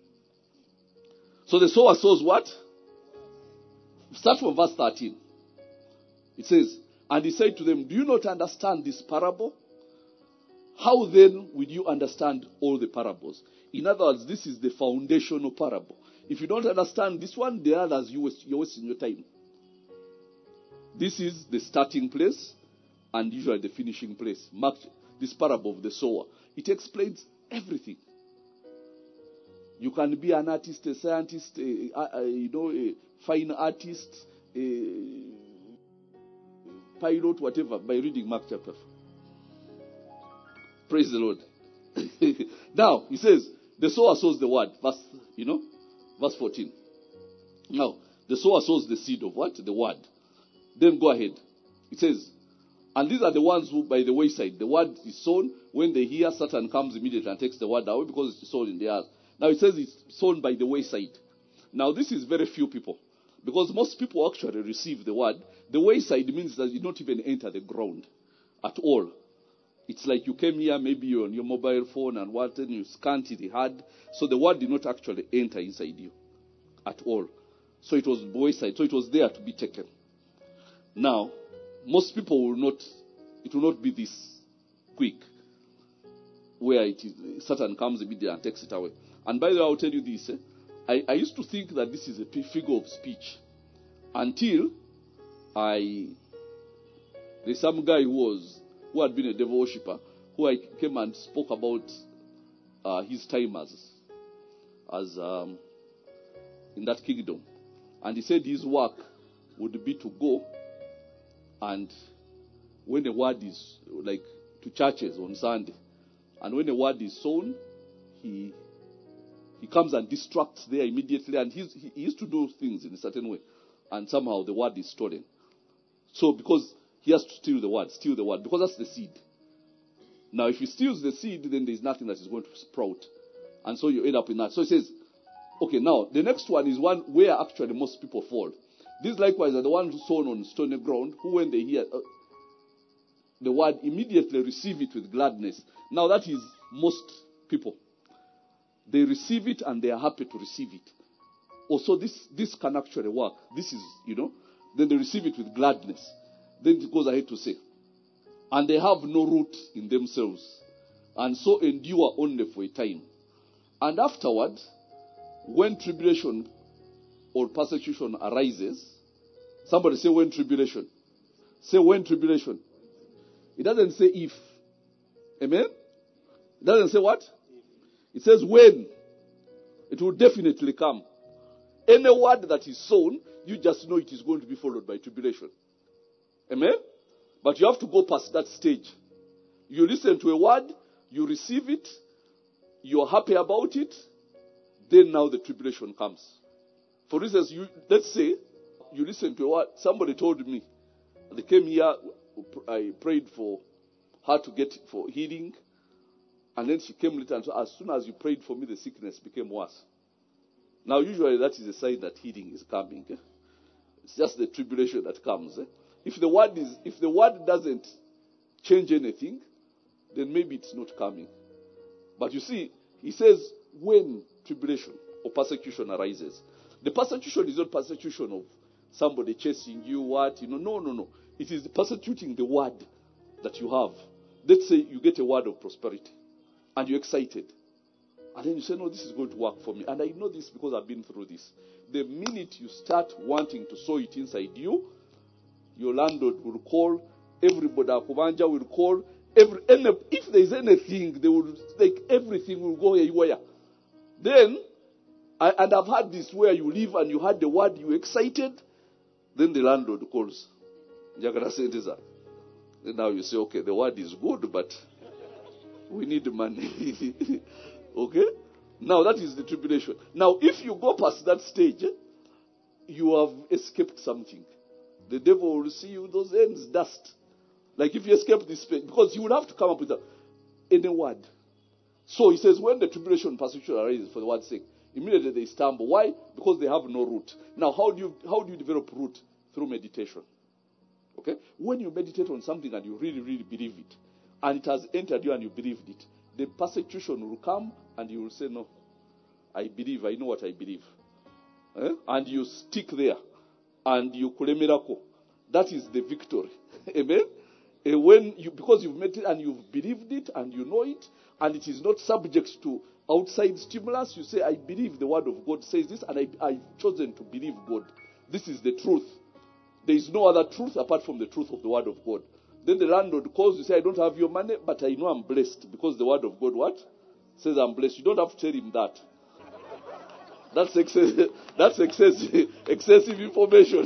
Speaker 3: So the sower sows what? Start from verse thirteen. It says, and he said to them, do you not understand this parable? How then will you understand all the parables? In other words, this is the foundational parable. If you don't understand this one, the others, you waste, you're wasting your time. This is the starting place and usually the finishing place. Mark this parable of the sower. It explains everything. You can be an artist, a scientist, a, a, a, you know, a fine artist, a pilot, whatever, by reading Mark chapter four. Praise the Lord. Now, he says, the sower sows the word. Verse, you know, verse fourteen. Now, the sower sows the seed of what? The word. Then go ahead. It says, and these are the ones who by the wayside. The word is sown. When they hear, Satan comes immediately and takes the word away because it's sown in the earth. Now it says it's sown by the wayside. Now this is very few people. Because most people actually receive the word. The wayside means that you don't even enter the ground. at all. It's like you came here, maybe you're on your mobile phone and what, and you scanned it hard. So the word did not actually enter inside you at all. So it was wayside. So it was there to be taken. Now, most people will not, it will not be this quick, where it is, Satan comes immediately and takes it away. And by the way, I'll tell you this. Eh? I, I used to think that this is a figure of speech until I, there's some guy who was, who had been a devil worshipper, who I came and spoke about uh, his time as, as um, in that kingdom. And he said his work would be to go and when the word is, like, to churches on Sunday, and when the word is sown, he he comes and distracts there immediately, and he's, he, he used to do things in a certain way, and somehow the word is stolen. So because he has to steal the word, steal the word, because that's the seed. Now, if he steals the seed, then there's nothing that is going to sprout. And so you end up in that. So he says, okay, now, the next one is one where actually most people fall. These likewise are the ones sown on stony ground, who when they hear uh, the word, immediately receive it with gladness. Now, that is most people. They receive it and they are happy to receive it. Also, this, this can actually work. This is, you know, then they receive it with gladness. Then it goes ahead to say, and they have no root in themselves, and so endure only for a time. And afterward, when tribulation or persecution arises, somebody say when tribulation. Say when tribulation. It doesn't say if. Amen? It doesn't say what? It says when. It will definitely come. Any word that is sown, you just know it is going to be followed by tribulation. Amen? But you have to go past that stage. You listen to a word, you receive it, you're happy about it, then now the tribulation comes. For instance, you, let's say you listen to a word, somebody told me, they came here, I prayed for her to get for healing, and then she came later, and so as soon as you prayed for me, the sickness became worse. Now, usually that is a sign that healing is coming. Eh? It's just the tribulation that comes. Eh? If the word is, if the word doesn't change anything, then maybe it's not coming. But you see, he says when tribulation or persecution arises, the persecution is not persecution of somebody chasing you, what, you know, no, no, no. It is persecuting the word that you have. Let's say you get a word of prosperity and you're excited. And then you say, no, this is going to work for me. And I know this because I've been through this. The minute you start wanting to sow it inside you, your landlord will call, everybody, Akubanja will call, every, any, if there is anything, they will, like, everything will go away. Then, I, and I've had this where you live and you had the word, you excited, then the landlord calls. Then now you say, okay, the word is good, but we need money. Okay? Now that is the tribulation. Now, if you go past that stage, you have escaped something. The devil will see you those ends dust. Like if you escape this pain, because you would have to come up with a, any word. So he says, when the tribulation and persecution arises for the word's sake, immediately they stumble. Why? Because they have no root. Now, how do you how do you develop root? Through meditation. Okay? When you meditate on something and you really, really believe it, and it has entered you and you believed it, the persecution will come and you will say, no, I believe, I know what I believe. Eh? And you stick there and you call a miracle. That is the victory. Amen? And when you, because you've met it and you've believed it and you know it, and it is not subject to outside stimulus, you say, I believe the word of God says this, and I, I've chosen to believe God. This is the truth. There is no other truth apart from the truth of the word of God. Then the landlord calls, you say, I don't have your money, but I know I'm blessed. Because the word of God, what? Says I'm blessed. You don't have to tell him that. That's excessive, that's excessive, excessive information.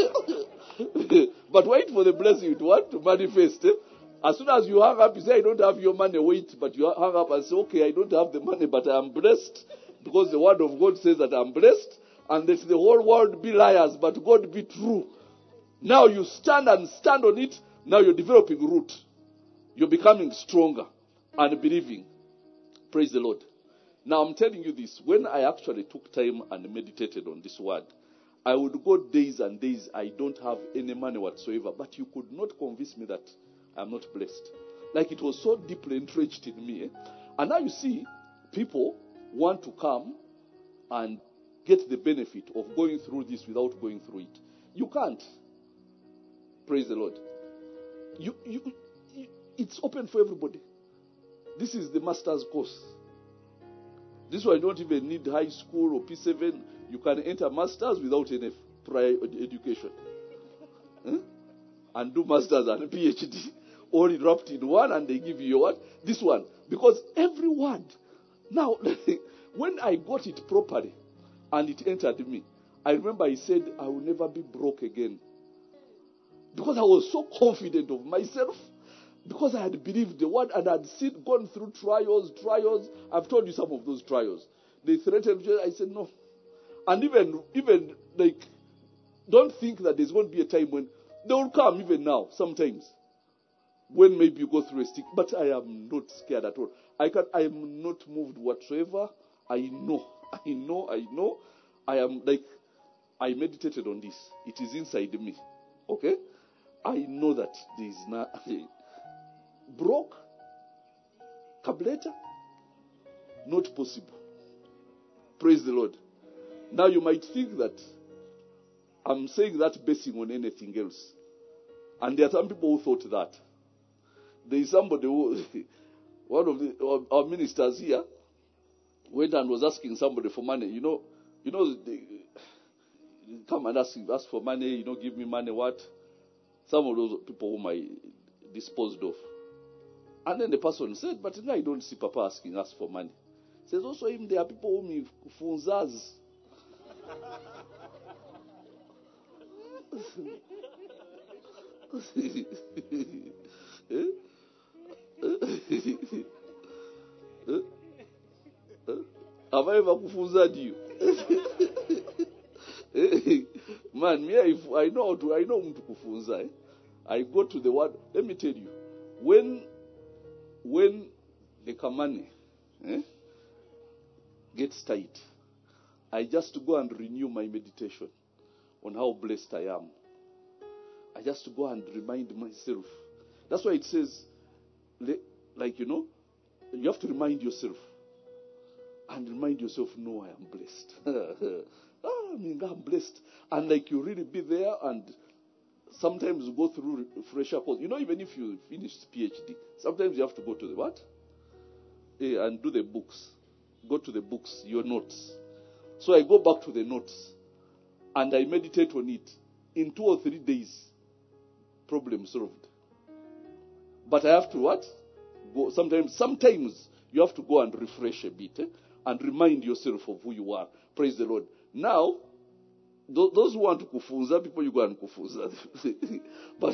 Speaker 3: But wait for the blessing to what? To manifest. Eh? As soon as you hang up, you say, I don't have your money, wait. But you hang up and say, okay, I don't have the money, but I am blessed. Because the word of God says that I'm blessed. And let the whole world be liars, but God be true. Now you stand and stand on it. Now you're developing root. You're becoming stronger and believing. Praise the Lord. Now I'm telling you this. When I actually took time and meditated on this word, I would go days and days. I don't have any money whatsoever. But you could not convince me that I'm not blessed. Like it was so deeply entrenched in me. Eh? And now you see, people want to come and get the benefit of going through this without going through it. You can't. Praise the Lord. You, you, you, it's open for everybody. This is the master's course. This one, you don't even need high school or P seven. You can enter masters without any prior education. Huh? And do masters and PhD. All wrapped in one, and they give you your what? This one. Because every word. Now, when I got it properly, and it entered me, I remember I said, I will never be broke again. Because I was so confident of myself. Because I had believed the word and I had seen, gone through trials, trials. I've told you some of those trials. They threatened me. I said, no. And even, even like, don't think that there's going to be a time when they will come even now, sometimes. When maybe you go through a stick. But I am not scared at all. I can, I am not moved whatsoever. I know. I know. I know. I am like, I meditated on this. It is inside me. Okay? I know that there is nothing. Broke? Cableta? Not possible. Praise the Lord. Now you might think that I'm saying that basing on anything else. And there are some people who thought that. There is somebody who, one of the, our, our ministers here, went and was asking somebody for money. You know, you know, they come and ask, ask for money, you know, give me money, what? Some of those people whom I disposed of. And then the person said, but now I don't see Papa asking us for money. He says, also him, there are people whom he funzas. eh? Have I ever kufunzad you? Man, me, if I know how to, I know how to kufunza. Eh? I go to the word. Let me tell you, when when the kamane eh, gets tight, I just go and renew my meditation on how blessed I am. I just go and remind myself. That's why it says, like, you know, you have to remind yourself. And remind yourself, no, I am blessed. oh, I mean, I'm blessed. And like you really be there and sometimes you go through fresher course. You know, even if you finish PhD, sometimes you have to go to the what? Yeah, and do the books. Go to the books, your notes. So I go back to the notes and I meditate on it. In two or three days, problem solved. But I have to what? Go. Sometimes, sometimes you have to go and refresh a bit. Eh? And remind yourself of who you are. Praise the Lord. Now, th- those who want to kufunza, people you go and kufunza. but,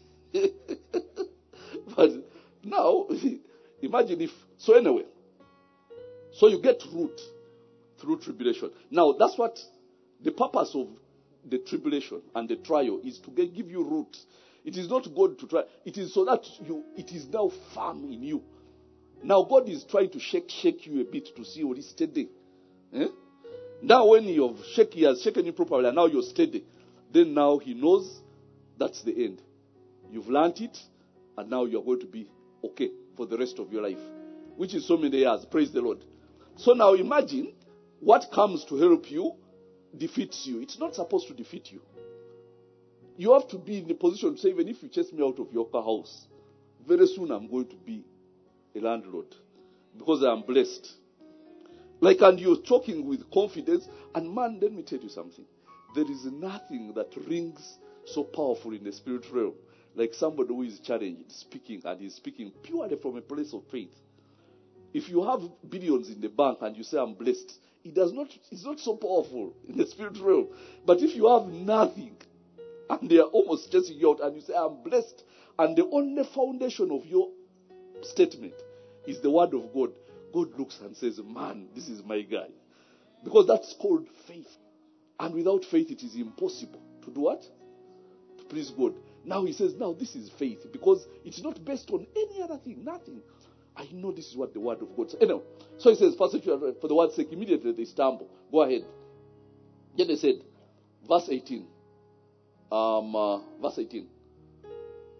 Speaker 3: but now, imagine if, so anyway, so you get root through tribulation. Now, that's what the purpose of the tribulation and the trial is, to get, give you root. It is not God to try. It is so that you, it is now firm in you. Now God is trying to shake shake you a bit to see what is steady. Eh? Now when you've shaken, he has shaken you properly and now you're steady, then now he knows that's the end. You've learned it and now you're going to be okay for the rest of your life. Which is so many years. Praise the Lord. So now imagine what comes to help you defeats you. It's not supposed to defeat you. You have to be in the position to say, even if you chase me out of your house, very soon I'm going to be a landlord, because I am blessed. Like, and you're talking with confidence. And man, let me tell you something. There is nothing that rings so powerful in the spirit realm like somebody who is challenged, speaking, and is speaking purely from a place of faith. If you have billions in the bank and you say I'm blessed, it does not. It's not so powerful in the spirit realm. But if you have nothing and they are almost chasing you out, and you say I'm blessed, and the only foundation of your statement is the word of God, God looks and says, man, this is my guy. Because that's called faith. And without faith, it is impossible to do what? To please God. Now he says, now this is faith, because it's not based on any other thing, nothing. I know this is what the word of God says. Anyway, so he says, for the word's sake, immediately they stumble. Go ahead. Then they said, verse eighteen. Um, uh, verse eighteen.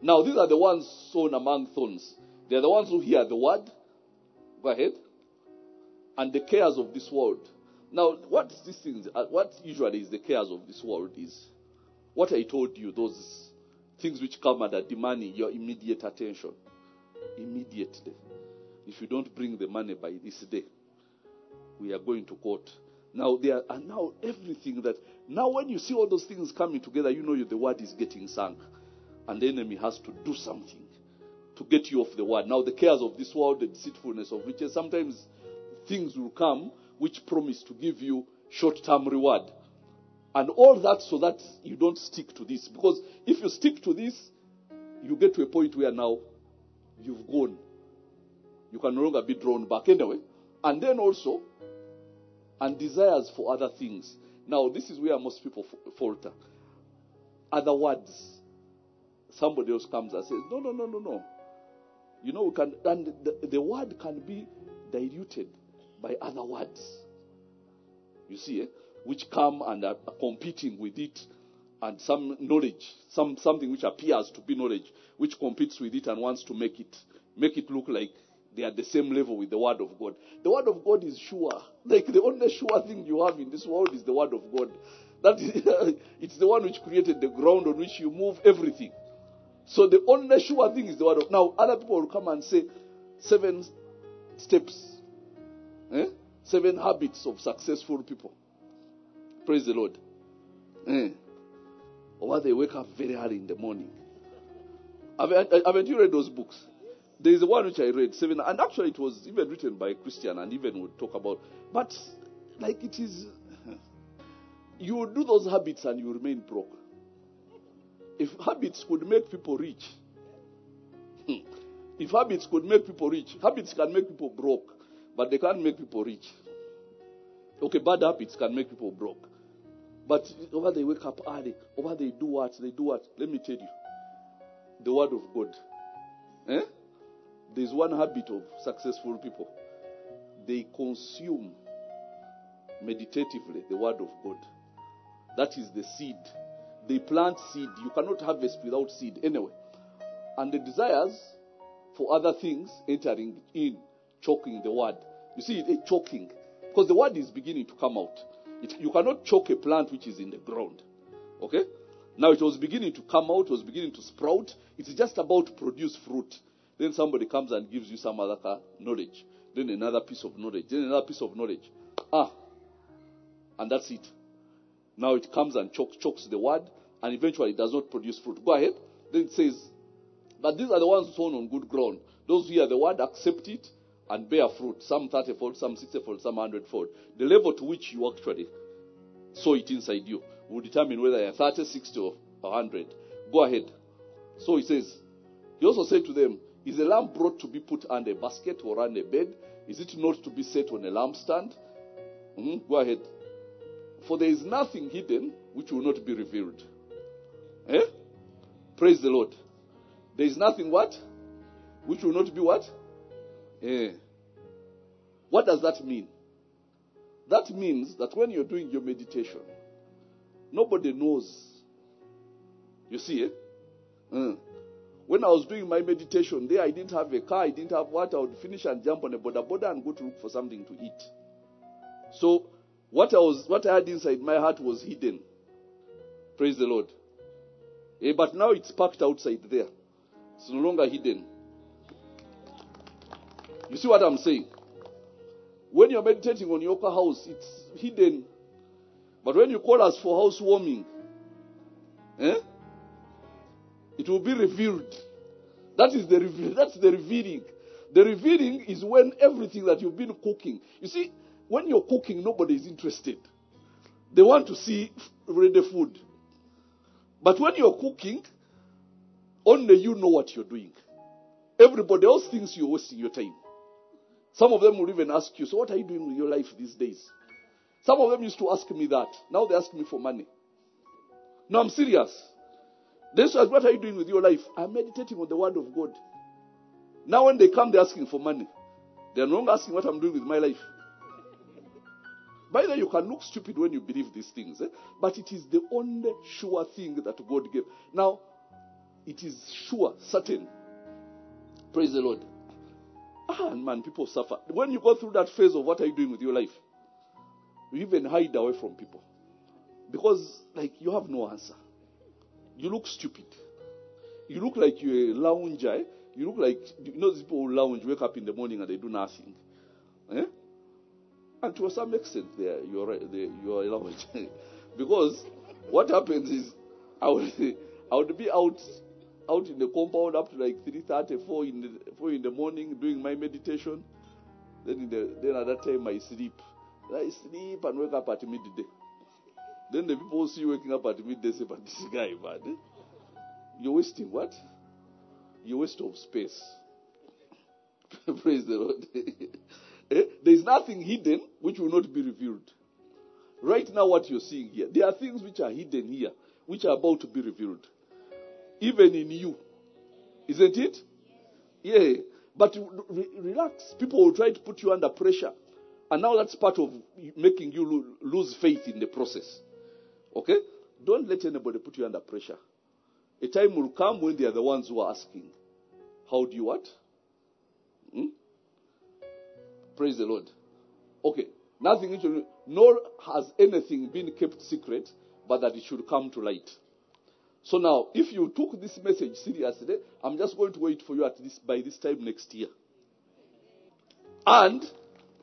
Speaker 3: Now, these are the ones sown among thorns. They are the ones who hear the word. Go ahead. And the cares of this world. Now, what these things, uh, what usually is the cares of this world is what I told you, those things which come under demanding your immediate attention. Immediately. If you don't bring the money by this day, we are going to court. Now, there are now everything that, now when you see all those things coming together, you know the word is getting sunk. And the enemy has to do something to get you off the word. Now, the cares of this world, the deceitfulness of riches, sometimes things will come which promise to give you short-term reward. And all that so that you don't stick to this. Because if you stick to this, you get to a point where now you've gone. You can no longer be drawn back anyway. And then also, and desires for other things. Now, this is where most people falter. Other words. Somebody else comes and says, no, no, no, no, no. You know, we can, and the, the word can be diluted by other words. You see, eh? Which come and are competing with it, and some knowledge, some something which appears to be knowledge, which competes with it and wants to make it make it look like they are the same level with the word of God. The word of God is sure. Like the only sure thing you have in this world is the word of God. That is, it's the one which created the ground on which you move everything. So the only sure thing is the word of God. Now other people will come and say seven steps, eh? seven habits of successful people. Praise the Lord. Eh. Or they wake up very early in the morning. Haven't, haven't you read those books? There is one which I read, seven, and actually it was even written by a Christian, and even would talk about. But like it is, you will do those habits and you will remain broke. If habits could make people rich, if habits could make people rich, habits can make people broke, but they can't make people rich. Okay, bad habits can make people broke. But over they wake up early, over they do what, they do what. Let me tell you, the word of God. Eh? There's one habit of successful people. They consume meditatively the word of God. That is the seed. They plant seed. You cannot harvest without seed anyway. And the desires for other things entering in, choking the word. You see, it's choking. Because the word is beginning to come out. It, you cannot choke a plant which is in the ground. Okay? Now it was beginning to come out, it was beginning to sprout. It's just about to produce fruit. Then somebody comes and gives you some other knowledge. Then another piece of knowledge. Then another piece of knowledge. Ah. And that's it. Now it comes and chokes, chokes the word. And eventually it does not produce fruit. Go ahead. Then it says, but these are the ones sown on good ground. Those who hear the word, accept it, and bear fruit. Some thirty-fold, some sixty-fold, some one hundred-fold. The level to which you actually sow it inside you will determine whether you're thirty, sixty, or one hundred. Go ahead. So he says, he also said to them, is a lamp brought to be put under a basket or under a bed? Is it not to be set on a lampstand? Mm-hmm. Go ahead. For there is nothing hidden which will not be revealed. Eh? Praise the Lord. There is nothing what? Which will not be what? Eh. What does that mean? That means that when you're doing your meditation, nobody knows. You see, eh? Mm. When I was doing my meditation there, I didn't have a car, I didn't have what. I would finish and jump on a border border and go to look for something to eat. So what I was, what I had inside my heart was hidden. Praise the Lord. Eh, but now it's packed outside there. It's no longer hidden. You see what I'm saying? When you're meditating on your house, it's hidden. But when you call us for housewarming, eh, it will be revealed. That is the reveal. That's the revealing. The revealing is when everything that you've been cooking. You see, when you're cooking, nobody is interested. They want to see ready food. But when you're cooking, only you know what you're doing. Everybody else thinks you're wasting your time. Some of them will even ask you, so what are you doing with your life these days? Some of them used to ask me that. Now they ask me for money. No, I'm serious. They say, what are you doing with your life? I'm meditating on the word of God. Now when they come, they're asking for money. They're no longer asking what I'm doing with my life. By the way, you can look stupid when you believe these things. Eh? But it is the only sure thing that God gave. Now, it is sure, certain. Praise the Lord. Ah, and man, people suffer. When you go through that phase of what are you doing with your life, you even hide away from people. Because, like, you have no answer. You look stupid. You look like you're a lounger. You look like, you know, these people who lounge, wake up in the morning and they do nothing. Eh? And to some extent, they you're, right, they, you're a lounge. Because what happens is, I would, I would be out out in the compound up to like three thirty, four in the, four in the morning doing my meditation. Then, in the, then at that time I sleep. I sleep and wake up at midday. Then the people see you waking up at midday say, but this guy, man, eh? You're wasting what? You're wasting of space. Praise the Lord. eh? There is nothing hidden which will not be revealed. Right now what you're seeing here, there are things which are hidden here, which are about to be revealed. Even in you. Isn't it? Yeah. But re- relax. People will try to put you under pressure. And now that's part of making you lo- lose faith in the process. Okay? Don't let anybody put you under pressure. A time will come when they are the ones who are asking, how do you what? Hmm? Praise the Lord. Okay. Nothing, nor has anything been kept secret, but that it should come to light. So now, if you took this message seriously, I'm just going to wait for you at this by this time next year. And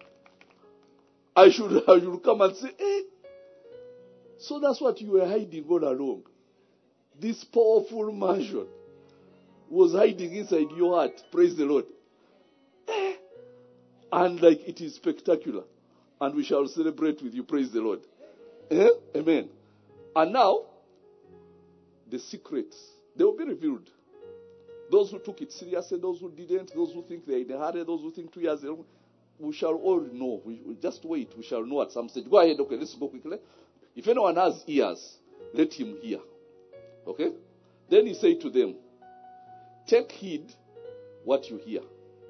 Speaker 3: I should, I should come and say, hey, so that's what you were hiding all along. This powerful mansion was hiding inside your heart. Praise the Lord. Eh. And like it is spectacular. And we shall celebrate with you. Praise the Lord. Eh? Amen. And now, the secrets, they will be revealed. Those who took it seriously, those who didn't, those who think they're in a hurry, those who think two years ago, we shall all know. We, we just wait. We shall know at some stage. Go ahead. Okay, let's go quickly. If anyone has ears, let him hear. Okay? Then he said to them, take heed what you hear.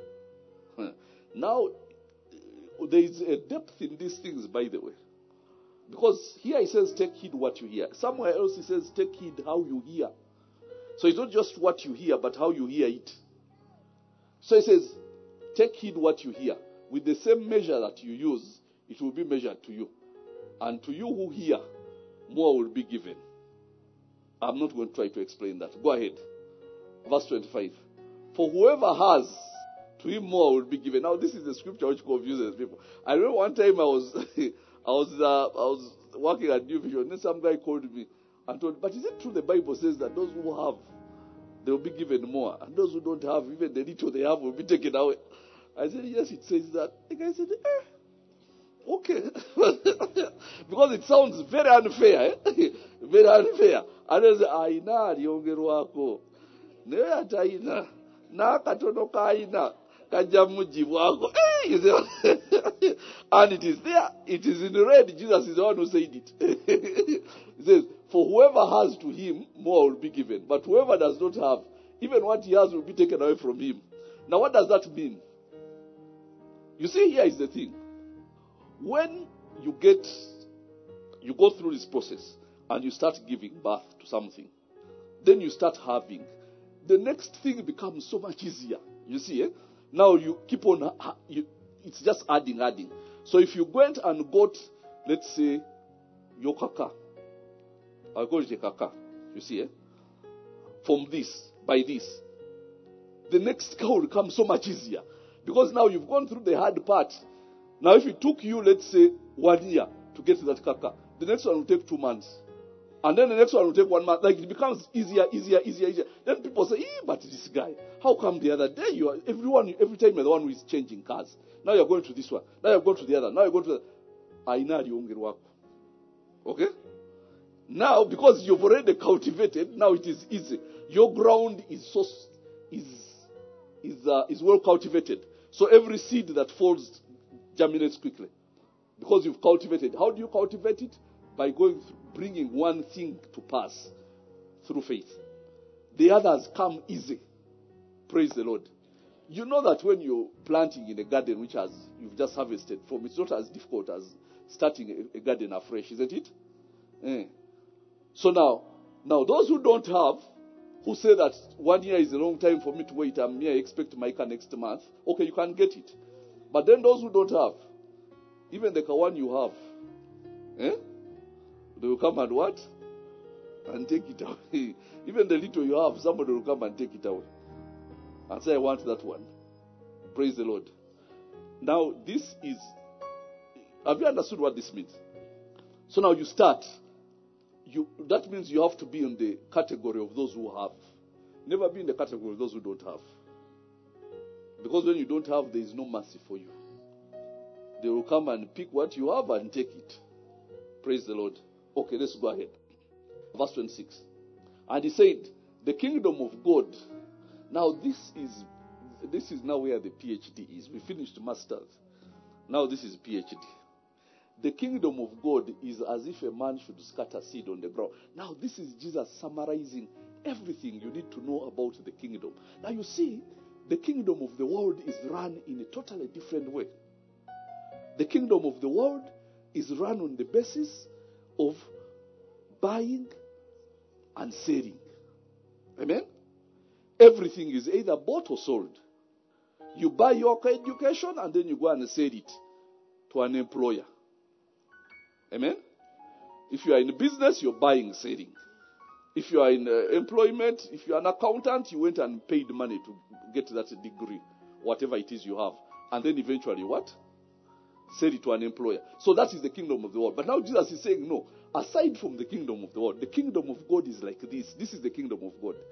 Speaker 3: Now, there is a depth in these things, by the way. Because here he says, take heed what you hear. Somewhere else he says, take heed how you hear. So it's not just what you hear, but how you hear it. So he says, take heed what you hear. With the same measure that you use, it will be measured to you. And to you who hear, more will be given. I'm not going to try to explain that. Go ahead. Verse twenty-five. For whoever has, to him more will be given. Now this is the scripture which confuses people. I remember one time I was I was uh, I was working at New Vision. Then some guy called me and told, but is it true the Bible says that those who have, they will be given more, and those who don't have, even the little they have will be taken away? I said, yes, it says that. The guy said, eh, okay. Because it sounds very unfair. Eh? Very unfair. And I said, aina liongerwako. Ne ataina. Na katono kaina. Kajamuji wako. And it is there. It is in red. Jesus is the one who said it. He says, for whoever has to him, more will be given. But whoever does not have, even what he has will be taken away from him. Now what does that mean? You see, here is the thing. When you get, you go through this process and you start giving birth to something, then you start having, the next thing becomes so much easier. You see, eh? Now you keep on, you, it's just adding, adding. So if you went and got, let's say, your kaka, I'll call it a kaka, you see, eh? From this, by this, the next cow will come so much easier. Because now you've gone through the hard part. Now if it took you, let's say, one year to get to that kaka, the next one will take two months. And then the next one will take one month. Like it becomes easier, easier, easier, easier. Then people say, eh, but this guy, how come the other day you are, everyone, every time you're the one who is changing cars. Now you're going to this one. Now you're going to the other. Now you're going to the Aina Riongerwako. Okay? Now, because you've already cultivated, now it is easy. Your ground is so, is, is, uh, is well cultivated. So every seed that falls germinates quickly. Because you've cultivated. How do you cultivate it? By going through, bringing one thing to pass through faith. The others come easy. Praise the Lord. You know that when you're planting in a garden which has you've just harvested from, it's not as difficult as starting a, a garden afresh, isn't it? Eh. So now, now those who don't have, who say that one year is a long time for me to wait, I may expect my car next month. Okay, you can get it. But then those who don't have, even the one you have, eh? They will come and what? And take it away. Even the little you have, somebody will come and take it away. And say, I want that one. Praise the Lord. Now, this is, have you understood what this means? So now you start. You, that means you have to be in the category of those who have. Never be in the category of those who don't have. Because when you don't have, there is no mercy for you. They will come and pick what you have and take it. Praise the Lord. Okay, let's go ahead. Verse twenty-six. And he said, the kingdom of God. Now this is this is now where the PhD is. We finished masters. Now this is PhD. The kingdom of God is as if a man should scatter seed on the ground. Now this is Jesus summarizing everything you need to know about the kingdom. Now you see, the kingdom of the world is run in a totally different way. The kingdom of the world is run on the basis of buying and selling. Amen? Everything is either bought or sold. You buy your education and then you go and sell it to an employer. Amen? If you are in business, you're buying, selling. If you are in uh, employment, if you are an accountant, you went and paid money to get that degree, whatever it is you have. And then eventually what? Sell it to an employer. So that is the kingdom of the world. But now Jesus is saying, no, aside from the kingdom of the world, the kingdom of God is like this. This is the kingdom of God.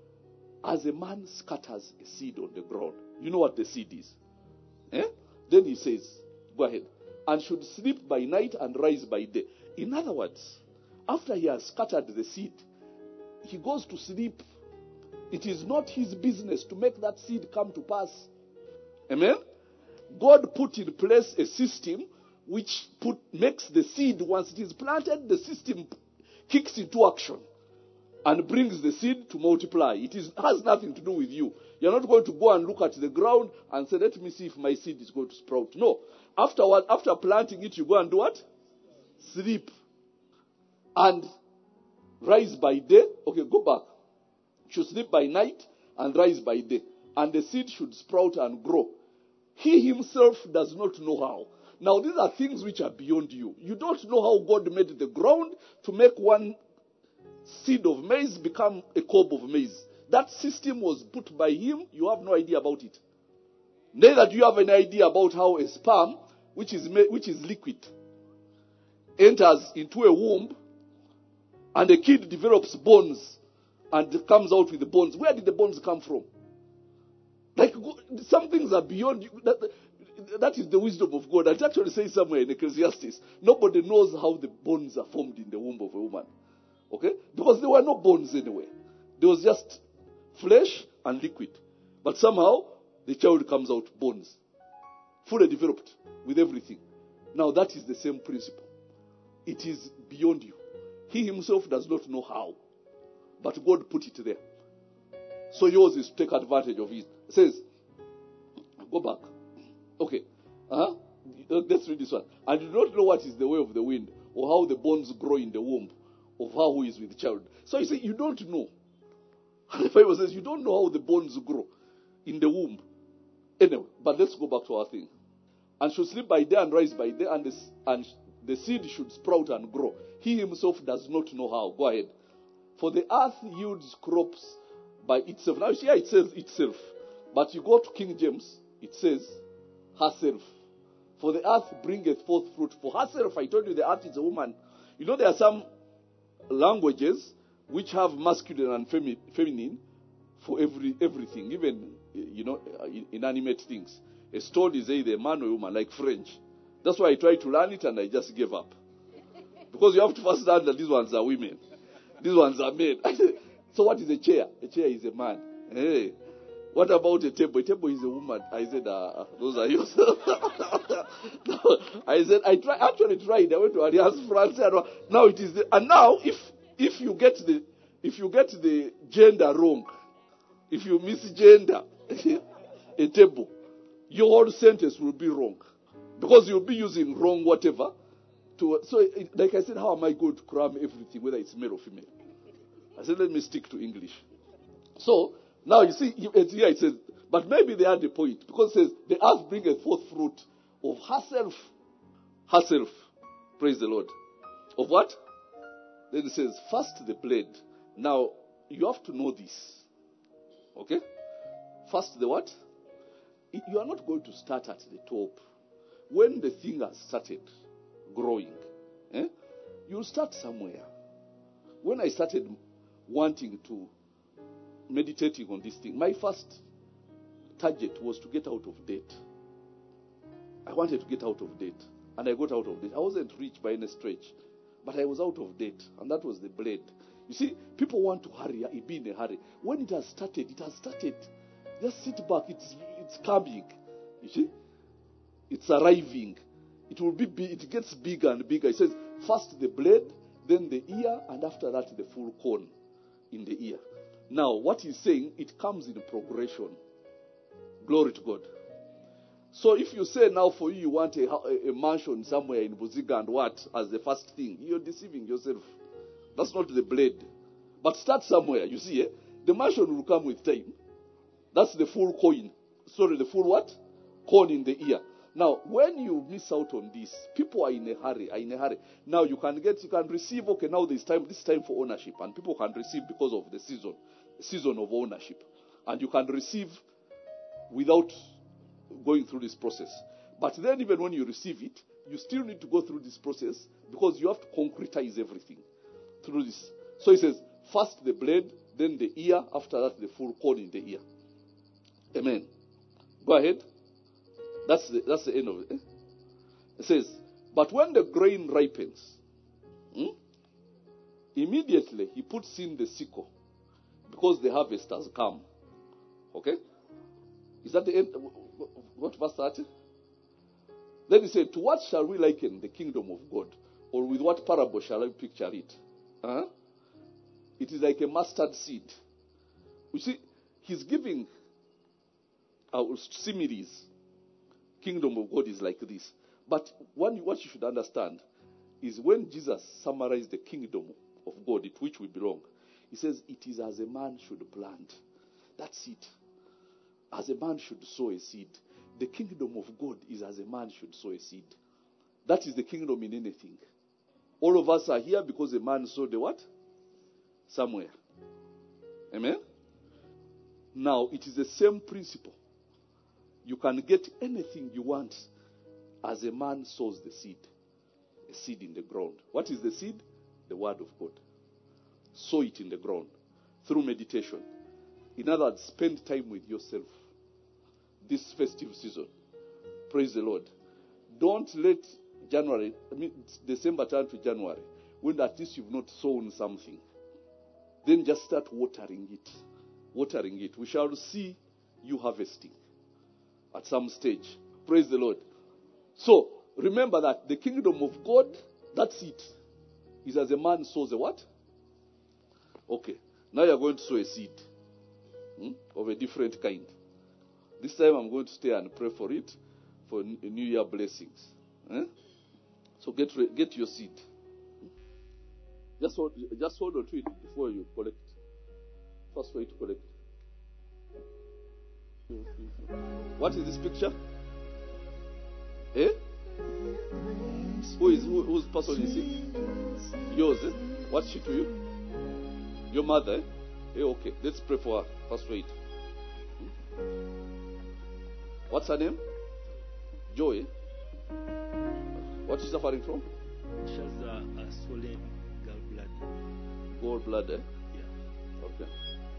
Speaker 3: As a man scatters a seed on the ground, you know what the seed is? Eh? Then he says, go ahead, and should sleep by night and rise by day. In other words, after he has scattered the seed, he goes to sleep. It is not his business to make that seed come to pass. Amen? God put in place a system which put, makes the seed, once it is planted, the system kicks into action and brings the seed to multiply. It is, has nothing to do with you. You're not going to go and look at the ground and say, let me see if my seed is going to sprout. No. Afterward, after planting it, you go and do what? Sleep. And rise by day. Okay, go back. You should sleep by night and rise by day. And the seed should sprout and grow. He himself does not know how. Now, these are things which are beyond you. You don't know how God made the ground to make one seed of maize become a cob of maize. That system was put by him. You have no idea about it. Neither do you have any idea about how a sperm, which is ma- which is liquid, enters into a womb, and a kid develops bones and comes out with the bones. Where did the bones come from? Like, some things are beyond you. That, that is the wisdom of God. It actually says somewhere in Ecclesiastes, nobody knows how the bones are formed in the womb of a woman. Okay? Because there were no bones anyway. There was just flesh and liquid. But somehow, the child comes out bones. Fully developed with everything. Now, that is the same principle. It is beyond you. He himself does not know how. But God put it there. So yours is to take advantage of it. It says, go back. Okay. Uh-huh. Let's read this one. And you don't know what is the way of the wind, or how the bones grow in the womb of her who is with child. So you say, you don't know. And the Bible says, you don't know how the bones grow in the womb. Anyway, but let's go back to our thing. And should sleep by day and rise by day, and the, and the seed should sprout and grow. He himself does not know how. Go ahead. For the earth yields crops by itself. Now, here it says itself. But you go to King James, it says herself. For the earth bringeth forth fruit. For herself, I told you the earth is a woman. You know, there are some languages which have masculine and femi- feminine for every everything, even, you know, inanimate things. A stone is either a man or a woman, like French. That's why I tried to learn it and I just gave up. Because you have to first learn that these ones are women. These ones are men. So what is a chair? A chair is a man. Hey. What about a table? A table is a woman. I said, uh, those are yours. No, I said, I try, actually tried. I went to Alliance France. Now it is the, and now if if you get the if you get the gender wrong, if you misgender a table, your whole sentence will be wrong. Because you'll be using wrong whatever. To, so, it, like I said, how am I going to cram everything, whether it's male or female? I said, let me stick to English. So, now you see, it's here it says, but maybe they had a point. Because it says, the earth bringeth forth fruit of herself. Herself. Praise the Lord. Of what? Then it says, first the blade. Now, you have to know this. Okay? First the what? It, you are not going to start at the top. When the thing has started growing, eh, you'll start somewhere. When I started wanting to meditating on this thing, my first target was to get out of debt. I wanted to get out of debt. And I got out of debt. I wasn't rich by any stretch, but I was out of debt. And that was the blade. You see, people want to hurry, be in a hurry. When it has started, it has started. Just sit back. It's it's coming. You see? It's arriving. It will be big, it gets bigger and bigger. It says, first the blade, then the ear, and after that the full cone in the ear. Now, what he's saying, it comes in progression. Glory to God. So if you say now for you, you want a, a, a mansion somewhere in Buziga and what as the first thing, you're deceiving yourself. That's not the blade. But start somewhere. You see, eh? The mansion will come with time. That's the full coin. Sorry, the full what? Corn in the ear. Now, when you miss out on this, people are in a hurry, are in a hurry. Now you can get, you can receive, okay, now this time, this time for ownership. And people can receive because of the season, the season of ownership. And you can receive without going through this process. But then even when you receive it, you still need to go through this process because you have to concretize everything through this. So he says, first the blade, then the ear, after that the full corn in the ear. Amen. Go ahead. That's the, that's the end of it. Eh? It says, but when the grain ripens, hmm, immediately he puts in the sickle because the harvest has come. Okay? Is that the end? What verse thirty? Then he said, to what shall we liken the kingdom of God? Or with what parable shall I picture it? Uh-huh. It is like a mustard seed. You see, he's giving uh, similes. Kingdom of God is like this. But one, what you should understand is when Jesus summarized the kingdom of God, to which we belong, he says, it is as a man should plant. That's it. As a man should sow a seed. The kingdom of God is as a man should sow a seed. That is the kingdom in anything. All of us are here because a man sowed the what? Somewhere. Amen? Now, it is the same principle. You can get anything you want as a man sows the seed. A seed in the ground. What is the seed? The word of God. Sow it in the ground through meditation. In other words, spend time with yourself this festive season. Praise the Lord. Don't let January, I mean December turn to January when at least you've not sown something. Then just start watering it. Watering it. We shall see you harvesting at some stage. Praise the Lord. So, remember that the kingdom of God, that's it. Is as a man sows a what? Okay. Now you're going to sow a seed. Hmm? Of a different kind. This time I'm going to stay and pray for it for New Year blessings. Eh? So get get your seed. Just hold, just hold on to it before you collect. First way to collect. What is this picture? Eh? Who is who, whose person is it? Yours. Eh? What's she to you? Your mother. Eh? Eh, okay, let's pray for her. First wait. Hmm? What's her name? Joy. What is she suffering from?
Speaker 4: She has a, a swollen gallbladder.
Speaker 3: Gallbladder?
Speaker 4: Yeah.
Speaker 3: Okay.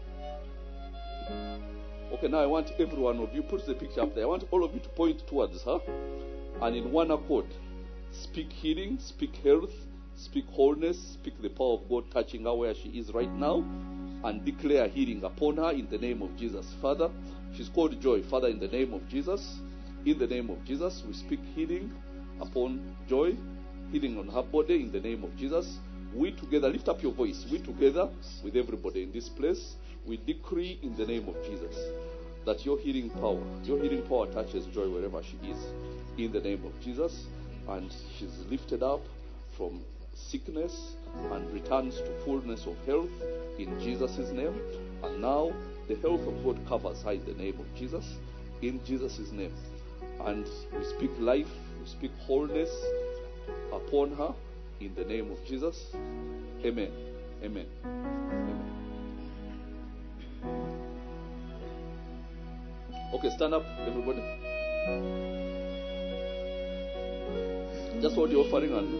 Speaker 3: Okay, now I want every one of you, put the picture up there. I want all of you to point towards her. And in one accord, speak healing, speak health, speak wholeness, speak the power of God touching her where she is right now. And declare healing upon her in the name of Jesus. Father, she's called Joy. Father, in the name of Jesus, in the name of Jesus, we speak healing upon Joy, healing on her body in the name of Jesus. We together, lift up your voice. We together with everybody in this place, we decree in the name of Jesus that your healing power, your healing power touches Joy wherever she is in the name of Jesus. And she's lifted up from sickness and returns to fullness of health in Jesus' name. And now the health of God covers her in the name of Jesus, in Jesus' name. And we speak life, we speak wholeness upon her in the name of Jesus. Amen. Amen. Amen. Okay, stand up, everybody. Just hold your offering and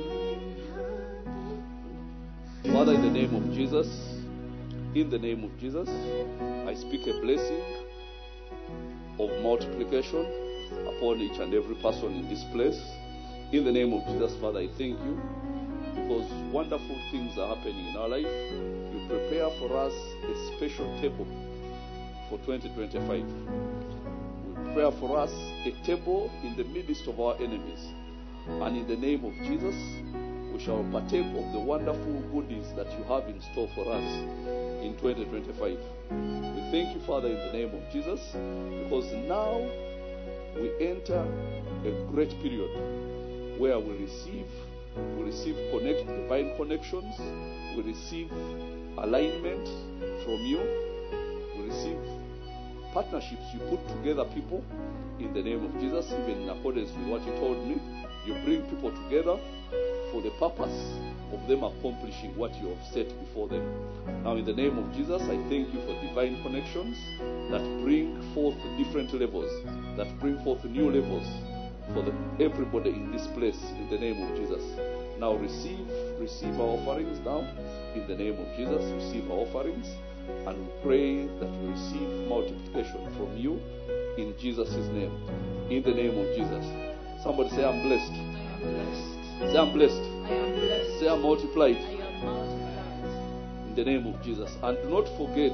Speaker 3: Father, in the name of Jesus, in the name of Jesus, I speak a blessing of multiplication upon each and every person in this place. In the name of Jesus, Father, I thank you because wonderful things are happening in our life. You prepare for us a special table for twenty twenty-five. We prepare for us a table in the midst of our enemies. And in the name of Jesus, we shall partake of the wonderful goodies that you have in store for us in twenty twenty-five. We thank you, Father, in the name of Jesus, because now we enter a great period where we receive, we receive connect, divine connections, we receive alignment from you, we receive partnerships. You put together people in the name of Jesus, even in accordance with what you told me. You bring people together for the purpose of them accomplishing what you have set before them. Now, in the name of Jesus, I thank you for divine connections that bring forth different levels, that bring forth new levels for the, everybody in this place, in the name of Jesus. Now, receive, receive our offerings now, in the name of Jesus. Receive our offerings, and we pray that we receive multiplication from you in Jesus' name, in the name of Jesus. Somebody say, I'm blessed.
Speaker 5: I am blessed.
Speaker 3: Say, I'm blessed.
Speaker 5: I am blessed.
Speaker 3: Say, I'm multiplied.
Speaker 5: I am multiplied.
Speaker 3: In the name of Jesus. And do not forget,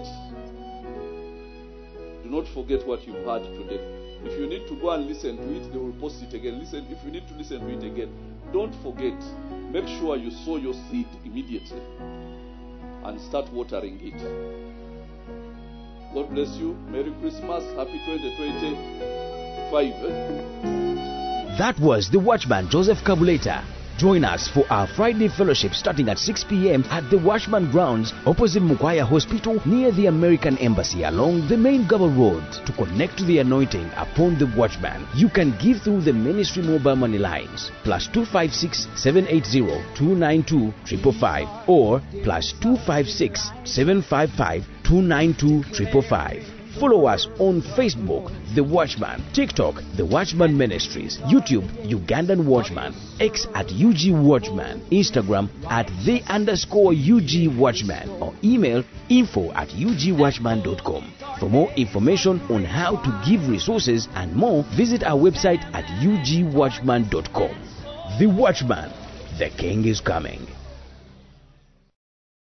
Speaker 3: do not forget what you've heard today. If you need to go and listen to it, they will post it again. Listen. If you need to listen to it again, don't forget. Make sure you sow your seed immediately and start watering it. God bless you. Merry Christmas. Happy twenty twenty-five.
Speaker 1: That was the Watchman Joseph Kabuleta. Join us for our Friday fellowship starting at six p.m. at the Watchman Grounds opposite Mukwaya Hospital near the American Embassy along the main Gaba Road. To connect to the anointing upon the Watchman, you can give through the ministry mobile money lines plus two five six, seven eight zero, two nine two, five five five or plus two five six, seven five five, two nine two, five five five. Follow us on Facebook, The Watchman, TikTok, The Watchman Ministries, YouTube, Ugandan Watchman, X at U G Watchman, Instagram at the underscore U G Watchman, or email info at U G watchman dot com. For more information on how to give resources and more, visit our website at U G watchman dot com. The Watchman, the King is coming.